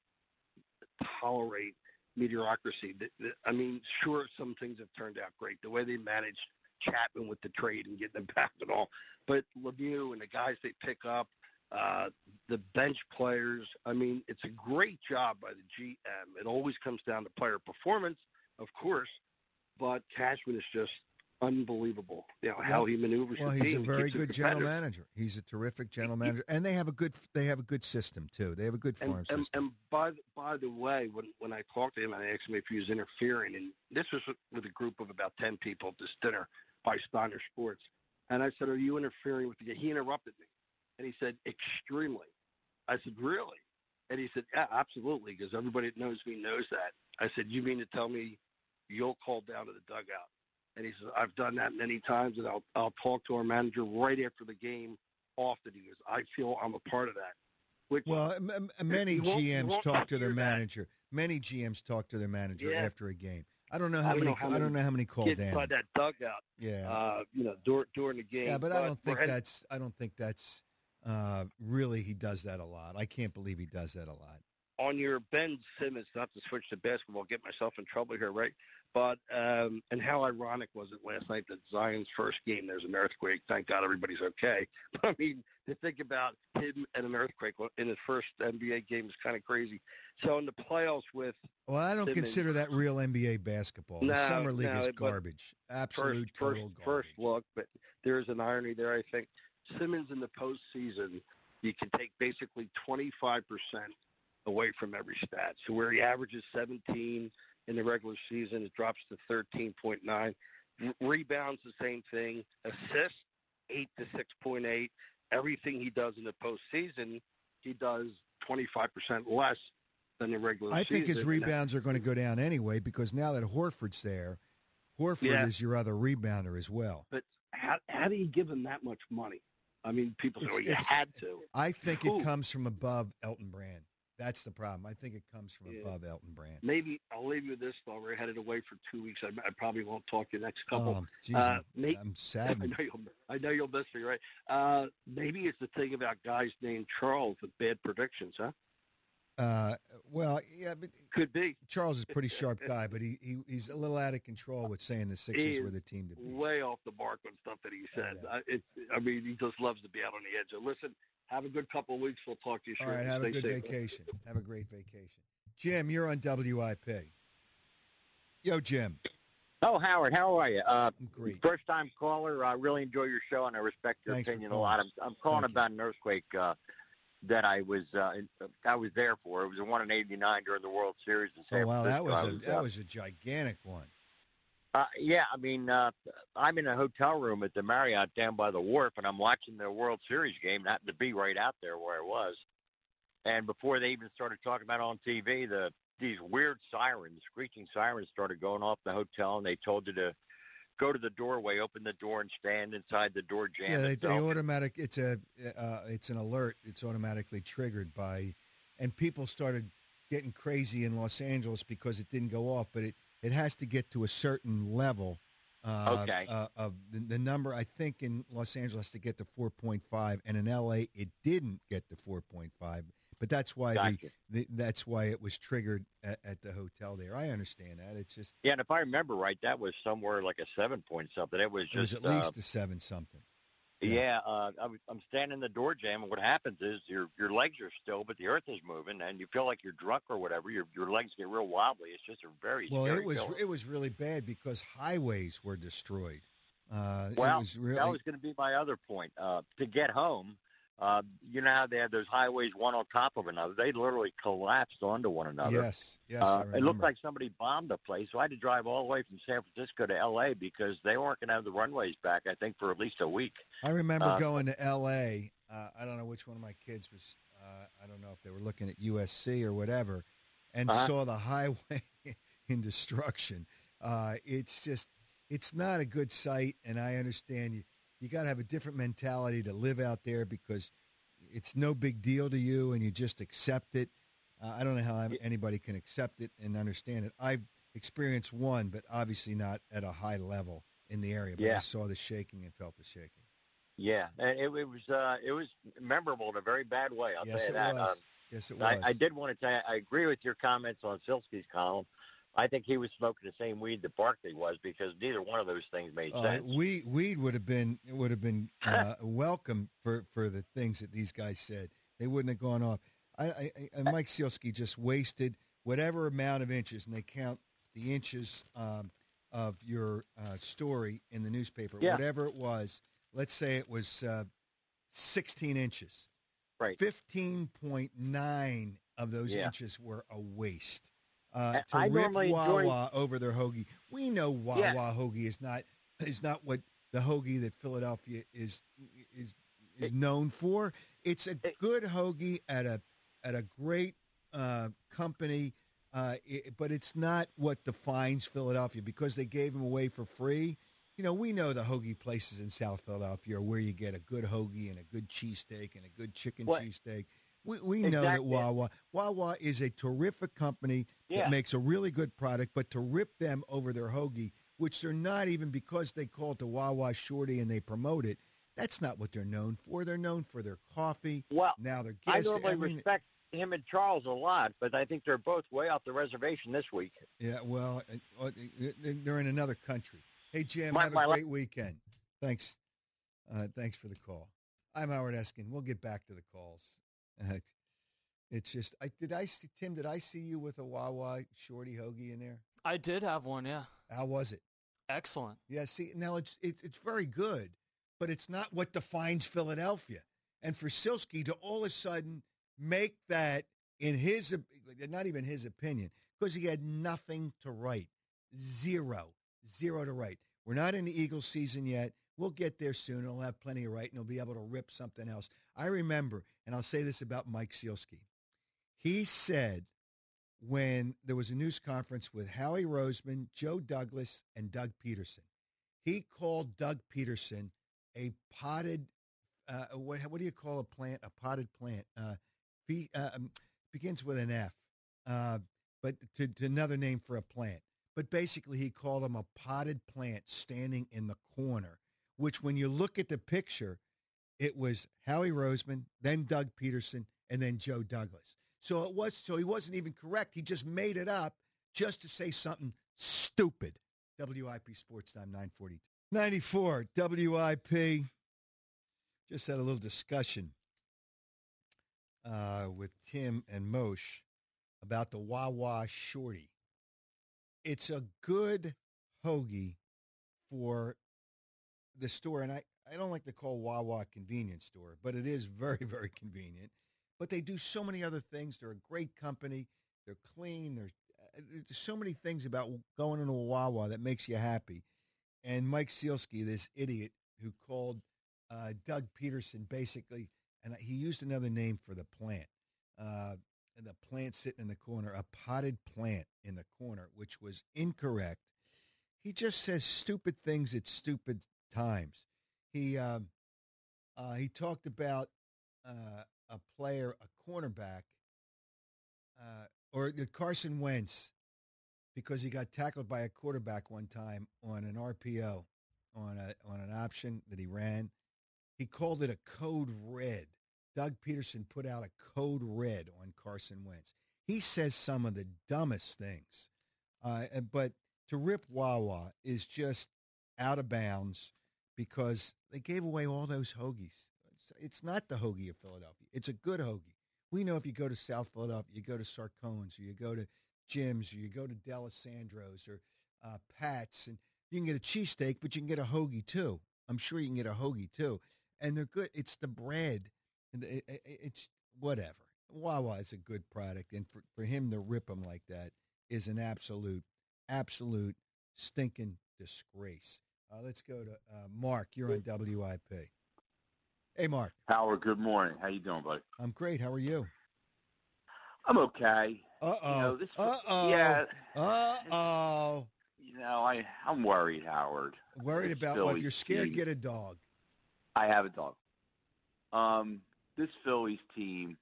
tolerate mediocrity. The- the- I mean, sure, some things have turned out great. The way they managed Chapman with the trade and getting them back and all. But Lemieux and the guys they pick up, uh, the bench players, I mean, it's a great job by the G M. It always comes down to player performance, of course, but Cashman is just unbelievable, you know, how he maneuvers Well, the he's team. a and very keeps it good general competitive. manager. He's a terrific general manager, and they have a good they have a good system too. They have a good farm And, system. and, and by the, by the way, when when I talked to him, I asked him if he was interfering, and this was with a group of about ten people at this dinner by Steiner Sports. And I said, "Are you interfering with the game?" He interrupted me, and he said, "Extremely." I said, "Really?" And he said, "Yeah, absolutely, because everybody that knows me knows that." I said, "You mean to tell me you'll call down to the dugout?" And he says, "I've done that many times, and I'll I'll talk to our manager right after the game often." He goes, "I feel I'm a part of that." Which, Well, m- m- many you won't- you G Ms won't talk to their hear that. manager. Many G Ms talk to their manager Yeah. after a game. I don't know how I don't many. know how I don't many know how many call get down. inside that dugout. Yeah. Uh, you know, during during the game. Yeah, but I don't think we're headed- that's. I don't think that's uh, really. He does that a lot. I can't believe he does that a lot. on your Ben Simmons, not to switch to basketball, get myself in trouble here, right? But, um, and how ironic was it last night that Zion's first game, there's an earthquake. Thank God everybody's okay. But, I mean, to think about him and an earthquake in his first N B A game is kind of crazy. So in the playoffs with Well, I don't Simmons, consider that real N B A basketball. The No, summer league no, is but garbage. Absolute first, first, total garbage. first look, but there's an irony there, I think. Simmons in the postseason, you can take basically twenty-five percent away from every stat. So where he averages seventeen in the regular season, it drops to thirteen point nine. Re- rebounds, the same thing. Assists, eight to six point eight. Everything he does in the postseason, he does twenty-five percent less than the regular I season. think his And that- rebounds are going to go down anyway because now that Horford's there, Horford Yeah. is your other rebounder as well. But how, how do you give him that much money? I mean, people say, It's- well, you it's- had to. I think Who? it comes from above Elton Brand. That's the problem. I think it comes from Yeah. above Elton Brand. Maybe I'll leave you with this, though. We're headed away for two weeks. I, I probably won't talk to you next couple. Oh, geez, uh, I'm, may- I'm I saddened. know you'll. I know you'll miss me, right? Uh, maybe it's the thing about guys named Charles with bad predictions, huh? Uh, well, yeah, but Could be. Charles is a pretty sharp guy, but he, he he's a little out of control with saying the Sixers He were is the team to beat. Way off the mark on stuff that he says. I, it, I mean, he just loves to be out on the edge. So listen, have a good couple of weeks. We'll talk to you All soon. right, have a Stay good safe. vacation. Have a great vacation. Jim, you're on W I P. Yo, Jim. Oh, Howard, how are you? Uh, Great. First-time caller. I really enjoy your show, and I respect your Thanks for opinion a calling. lot. I'm, I'm calling Thank you. about an earthquake. Uh, that I was uh, I was there for. It was a one in eighty-nine during the World Series in San Oh, wow, that Francisco. was a was, that uh, was a gigantic one. Uh, yeah, I mean, uh, I'm in a hotel room at the Marriott down by the wharf, and I'm watching the World Series game. Happened to be right out there where I was. And before they even started talking about it on T V, the these weird sirens, screeching sirens, started going off the hotel, and they told you to go to the doorway, open the door, and stand inside the door jam. Yeah, they, they itself. automatic. It's a uh, it's an alert. It's automatically triggered by, and people started getting crazy in Los Angeles because it didn't go off, but it. It has to get to a certain level uh, Okay. uh, of the, the number. I think in Los Angeles to get to four point five, and in L A it didn't get to four point five. But that's why Gotcha. the, the that's why it was triggered at, at the hotel there. I understand that. It's just Yeah, and if I remember right, that was somewhere like a seven point something. It was it was just at least uh, a seven something. yeah. Uh, I'm, I'm standing in the door jam, and what happens is your your legs are still, but the earth is moving, and you feel like you're drunk or whatever. Your your legs get real wobbly. It's just a very Well, scary it was feeling. it was really bad because highways were destroyed. Uh, Well, it was really that was going to be my other point. Uh, to get home, uh, you know how they have those highways one on top of another? They literally collapsed onto one another. yes, yes. I Uh, it looked remember. like somebody bombed the place, so I had to drive all the way from San Francisco to L A because they weren't going to have the runways back, I think, for at least a week. I remember Uh, going to L A. Uh, I don't know which one of my kids was. Uh, I don't know if they were looking at U S C or whatever, and Uh-huh. saw the highway in destruction. Uh, it's just, it's not a good sight, and I understand you. You got to have a different mentality to live out there because it's no big deal to you, and you just accept it. Uh, I don't know how I'm- anybody can accept it and understand it. I've experienced one, but obviously not at a high level in the area. But I Yeah. saw the shaking and felt the shaking. Yeah, and it, it was uh, it was memorable in a very bad way. I'll Yes, tell it you that. was. Um, Yes, it I, was. I did want to tell you, I agree with your comments on Silsky's column. I think he was smoking the same weed that Barkley was because neither one of those things made Uh, sense. weed, weed would have been would have been uh, welcome for, for the things that these guys said. They wouldn't have gone off. I, I, I and Mike Sielski just wasted whatever amount of inches, and they count the inches um, of your uh, story in the newspaper, Yeah. whatever it was. Let's say it was uh, sixteen inches. Right. fifteen point nine of those Yeah. inches were a waste. Uh, to I rip normally enjoy- Wawa over their hoagie. We know Wawa Yeah. hoagie is not is not what the hoagie that Philadelphia is is is known for. It's a good hoagie at a at a great uh, company, uh, it, but it's not what defines Philadelphia because they gave them away for free. You know, we know the hoagie places in South Philadelphia are where you get a good hoagie and a good cheesesteak and a good chicken What? cheesesteak. We, we know that Exactly. Wawa Wawa is a terrific company Yeah. that makes a really good product, but to rip them over their hoagie, which they're not even because they call it the Wawa Shorty and they promote it, that's not what they're known for. They're known for their coffee. Well, now they're I guests. normally mean, respect him and Charles a lot, but I think they're both way off the reservation this week. Yeah, well, uh, uh, they're in another country. Hey, Jim, My- have my a la- great weekend. Thanks. Uh, thanks for the call. I'm Howard Eskin. We'll get back to the calls. Uh, it's just, I did I see Tim? Did I see you with a Wawa Shorty hoagie in there? I did have one, yeah. How was it? Excellent. Yeah. See, now it's it, it's very good, but it's not what defines Philadelphia. And for Silsky to all of a sudden make that in his, op- not even his opinion, because he had nothing to write, zero, zero to write. We're not in the Eagles season yet. We'll get there soon. He'll have plenty of writing. He'll be able to rip something else. I remember, and I'll say this about Mike Sielski. He said when there was a news conference with Howie Roseman, Joe Douglas, and Doug Peterson, he called Doug Peterson a potted, uh, what, what do you call a plant? A potted plant. Uh, be, uh, um, begins with an F, uh, but to, to another name for a plant. But basically he called him a potted plant standing in the corner, which when you look at the picture, it was Howie Roseman, then Doug Peterson, and then Joe Douglas. So it was. So he wasn't even correct. He just made it up just to say something stupid. W I P Sports Time, nine forty-two. ninety-four, W I P. Just had a little discussion uh, with Tim and Moshe about the Wawa Shorty. It's a good hoagie for the store, and I, I don't like to call Wawa a convenience store, but it is very, very convenient. but they do so many other things. They're a great company. They're clean. They're, uh, there's so many things about going into a Wawa that makes you happy. And Mike Sealski, this idiot who called uh, Doug Peterson basically, and he used another name for the plant, uh, and the plant sitting in the corner, a potted plant in the corner, which was incorrect. He just says stupid things at stupid times. He um, uh, he talked about uh, a player, a cornerback, uh, or the Carson Wentz, because he got tackled by a quarterback one time on an R P O, on a on an option that he ran. He called it a code red. Doug Peterson put out a code red on Carson Wentz. He says some of the dumbest things. Uh, but to rip Wawa is just out of bounds because they gave away all those hoagies. It's, it's not the hoagie of Philadelphia. It's a good hoagie. We know if you go to South Philadelphia, you go to Sarcone's, or you go to Jim's, or you go to D'Alessandro's, or uh, Pat's, and you can get a cheesesteak, but you can get a hoagie too. I'm sure you can get a hoagie too. And they're good. It's the bread. And it, it, it's whatever. Wawa is a good product, and for, for him to rip them like that is an absolute, absolute stinking disgrace. Uh, let's go to uh, Mark. You're on W I P. Hey, Mark. Howard, good morning. How you doing, buddy? I'm great. How are you? I'm okay. Uh-oh. You know, this, Uh-oh. Yeah. Uh-oh. You know, I, I'm worried, Howard. Worried This about what? Phillies If you're scared, team- get a dog. I have a dog. Um, this Phillies team,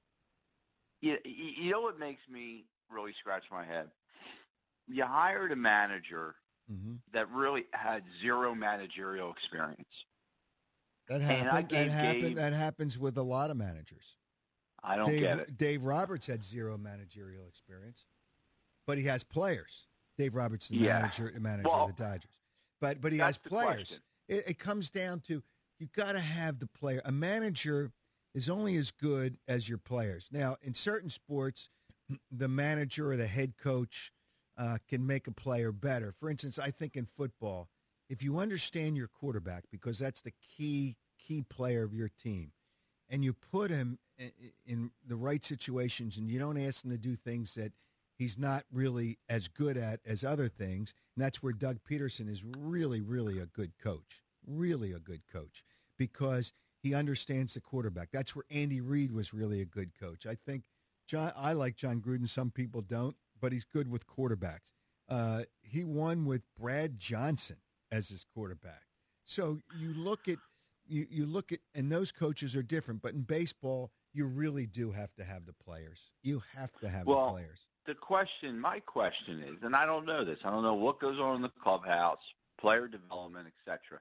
you, you know what makes me really scratch my head? You hired a manager Mm-hmm. that really had zero managerial experience. That And I happened. That gave happened. Gabe- That happens with a lot of managers. I don't Dave, get it. Dave Roberts had zero managerial experience, but he has players. Dave Roberts, the Yeah. manager, manager Well, of the Dodgers, but but he that's has the players. question. It, it comes down to you got to have the player. A manager is only as good as your players. Now, in certain sports, the manager or the head coach uh, can make a player better. For instance, I think in football, if you understand your quarterback, because that's the key key player of your team, and you put him in, in the right situations, and you don't ask him to do things that he's not really as good at as other things, and that's where Doug Peterson is really, really a good coach, really a good coach, because he understands the quarterback. That's where Andy Reid was really a good coach. I think John. I like John Gruden. Some people don't, but he's good with quarterbacks. Uh, he won with Brad Johnson as his quarterback. So you look at you, you look at, and those coaches are different. But in baseball, you really do have to have the players. You have to have Well, the players. The question, my question is, and I don't know this, I don't know what goes on in the clubhouse, player development, et cetera.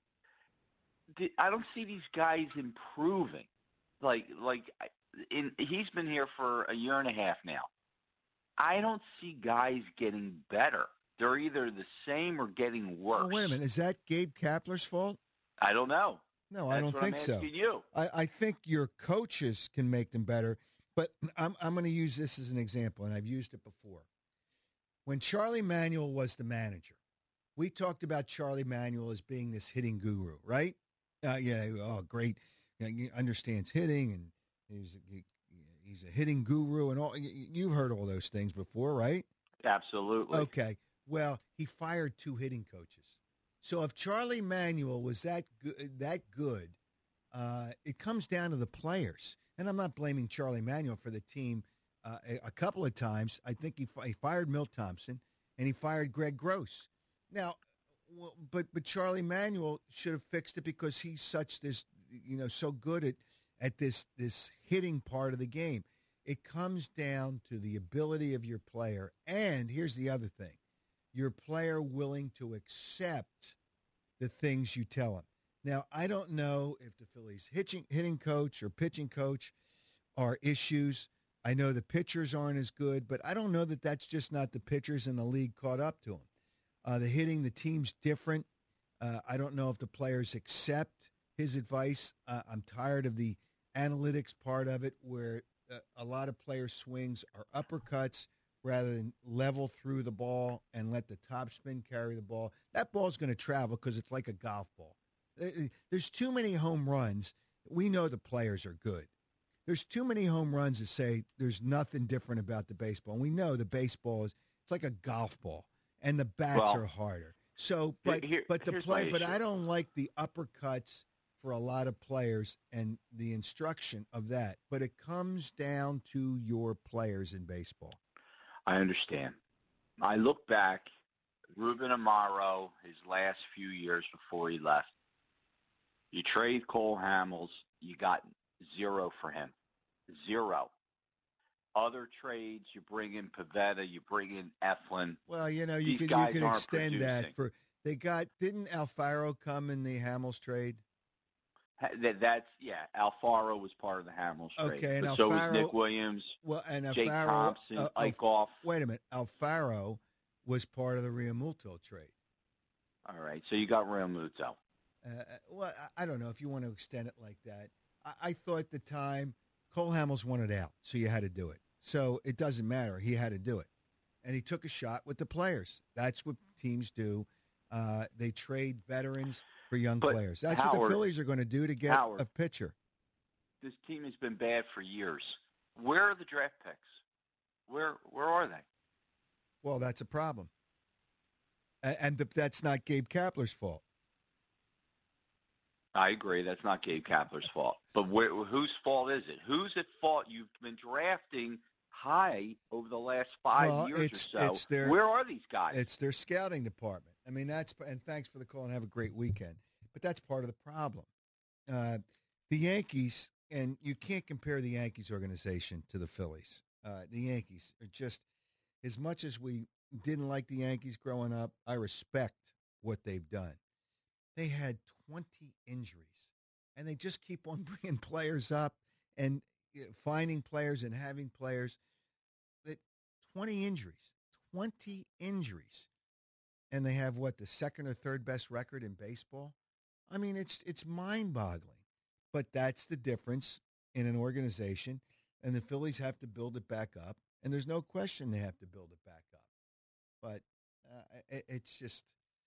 The- I don't see these guys improving. Like, like in, he's been here for a year and a half now. I don't see guys getting better. They're either the same or getting worse. Oh, wait a minute. Is that Gabe Kapler's fault? I don't know. No, I That's don't what think I'm so. asking you. I, I think your coaches can make them better, but I'm I'm going to use this as an example, and I've used it before. When Charlie Manuel was the manager, we talked about Charlie Manuel as being this hitting guru, right? Uh, yeah, oh, great. You know, he understands hitting, and he's a, he's a hitting guru, and all. You've heard all those things before, right? Absolutely. Okay. Well, he fired two hitting coaches. So if Charlie Manuel was that good, that good, uh, it comes down to the players. And I'm not blaming Charlie Manuel for the team uh, a, a couple of times. I think he, he fired Milt Thompson and he fired Greg Gross. Now, well, but but Charlie Manuel should have fixed it because he's such this, you know, so good at at this this hitting part of the game. It comes down to the ability of your player. And here's the other thing. Your player willing to accept the things you tell him. Now, I don't know if the Phillies hitching, hitting coach or pitching coach are issues. I know the pitchers aren't as good, but I don't know that that's just not the pitchers in the league caught up to them. Uh, the hitting, the team's different. Uh, I don't know if the players accept his advice. Uh, I'm tired of the analytics part of it where uh, a lot of players' swings are uppercuts rather than level through the ball and let the topspin carry the ball. That ball's going to travel because it's like a golf ball. There's too many home runs. We know the players are good. there's too many home runs to say there's nothing different about the baseball. And we know the baseball is it's like a golf ball, and the bats Well, are harder. So, but here- but the here's my play, but issue. I don't like the uppercuts for a lot of players and the instruction of that. But it comes down to your players in baseball. I understand. I look back, Ruben Amaro, his last few years before he left. You trade Cole Hamels, you got zero for him. Zero. Other trades, you bring in Pavetta, you bring in Eflin. Well, you know, you These could you guys could aren't extend producing. that for they got didn't Alfaro come in the Hamels trade? Ha- That, that's, yeah, Alfaro was part of the Hamels trade. Okay, and but so was Alfaro- Nick Williams, Well, and Jake Alfaro, Thompson, uh, Alf- Eichhoff. Wait a minute, Alfaro was part of the Realmuto trade. All right, so you got Real Muto. Uh, well, I I don't know if you want to extend it like that. I, I thought at the time Cole Hamels wanted out, so you had to do it. So it doesn't matter. He had to do it. And he took a shot with the players. That's what teams do. Uh, they trade veterans for young But, players. That's what the Howard- Phillies are going to do to get Howard. a pitcher. This team has been bad for years. Where are the draft picks? Where where are they? Well, that's a problem. A- And th- that's not Gabe Kapler's fault. I agree. That's not Gabe Kapler's fault. But where, whose fault is it? Who's at fault? You've been drafting high over the last five Well, years it's, or so. it's their, Where are these guys? It's their scouting department. I mean, that's and thanks for the call and have a great weekend. But that's part of the problem. Uh, the Yankees, and you can't compare the Yankees organization to the Phillies. Uh, the Yankees are just, as much as we didn't like the Yankees growing up, I respect what they've done. They had twenty injuries, and they just keep on bringing players up and you know, finding players and having players. That twenty injuries, twenty injuries, and they have what the second or third best record in baseball. I mean, it's it's mind-boggling, but that's the difference in an organization, and the Phillies have to build it back up, and there's no question they have to build it back up. But uh, it, it's just,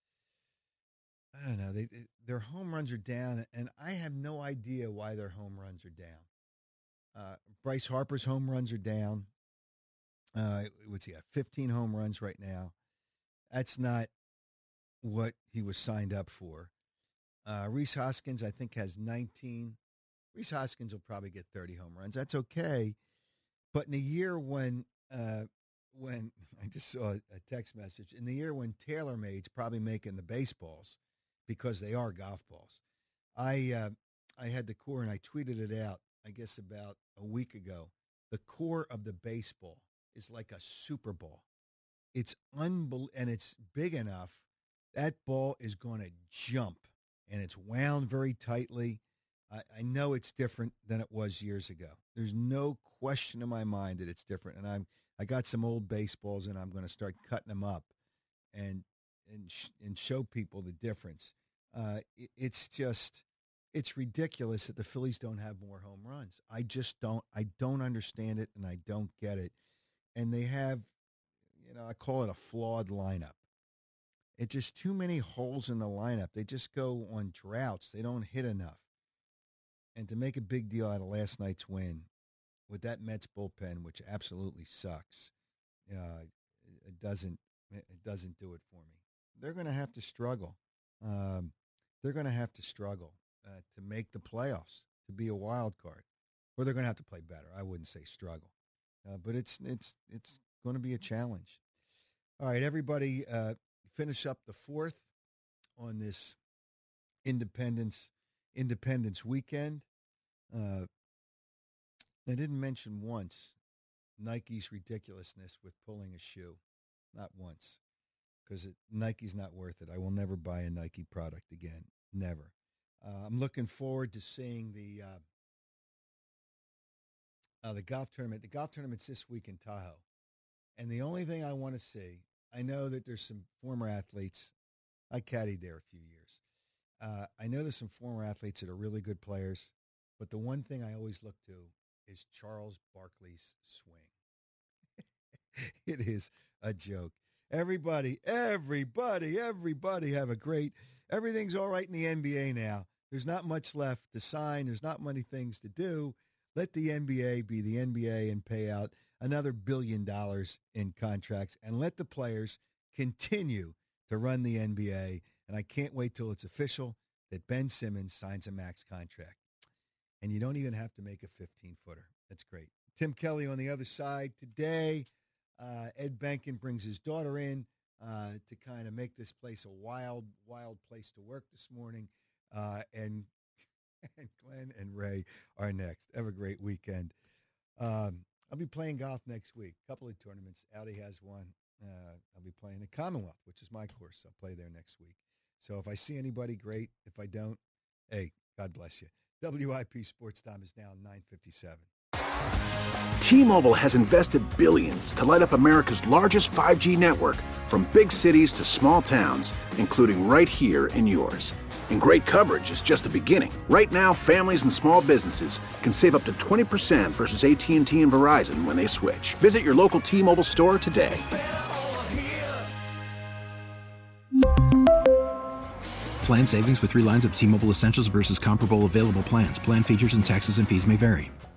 I don't know. They, they their home runs are down, and I have no idea why their home runs are down. Uh, Bryce Harper's home runs are down. Uh, what's he got? fifteen home runs right now. That's not what he was signed up for. Uh, Rhys Hoskins, I think, has nineteen. Rhys Hoskins will probably get thirty home runs. That's okay. But in a year when, uh, when I just saw a text message, in the year when TaylorMade's probably making the baseballs because they are golf balls, I uh, I had the core and I tweeted it out, I guess about a week ago. The core of the baseball is like a Super Bowl. It's unbel- and it's big enough. That ball is going to jump, and it's wound very tightly. I, I know it's different than it was years ago. There's no question in my mind that it's different. And I'm I got some old baseballs, and I'm going to start cutting them up, and and sh- and show people the difference. Uh, it, it's just it's ridiculous that the Phillies don't have more home runs. I just don't. I don't understand it, and I don't get it. And they have, you know, I call it a flawed lineup. It's just too many holes in the lineup. They just go on droughts. They don't hit enough. And to make a big deal out of last night's win with that Mets bullpen, which absolutely sucks, uh, it doesn't it doesn't do it for me. They're going to have to struggle. Um, they're going to have to struggle uh, to make the playoffs, to be a wild card, or they're going to have to play better. I wouldn't say struggle, uh, but it's it's it's going to be a challenge. All right, everybody, uh, finish up the fourth on this Independence Independence weekend. Uh, I didn't mention once Nike's ridiculousness with pulling a shoe, not once, because Nike's not worth it. I will never buy a Nike product again, never. Uh, I'm looking forward to seeing the uh, uh, the golf tournament. The golf tournament's this week in Tahoe, and the only thing I want to see, I know that there's some former athletes. I caddied there a few years. Uh, I know there's some former athletes that are really good players, but the one thing I always look to is Charles Barkley's swing. It is a joke. Everybody, everybody, everybody have a great, everything's all right in the N B A now. There's not much left to sign. There's not many things to do. Let the N B A be the N B A and pay out another billion dollars in contracts, and let the players continue to run the N B A. And I can't wait till it's official that Ben Simmons signs a max contract. And you don't even have to make a fifteen-footer. That's great. Tim Kelly on the other side today. Uh, Ed Benkin brings his daughter in uh, to kind of make this place a wild, wild place to work this morning. Uh, and, and Glenn and Ray are next. Have a great weekend. Um, I'll be playing golf next week. A couple of tournaments. Audi has one. Uh, I'll be playing the Commonwealth, which is my course. I'll play there next week. So if I see anybody, great. If I don't, hey, God bless you. W I P Sports Time is now nine fifty-seven. T-Mobile has invested billions to light up America's largest five G network, from big cities to small towns, including right here in yours. And great coverage is just the beginning. Right now, families and small businesses can save up to twenty percent versus A T and T and Verizon when they switch. Visit your local T-Mobile store today. Plan savings with three lines of T-Mobile Essentials versus comparable available plans. Plan features and taxes and fees may vary.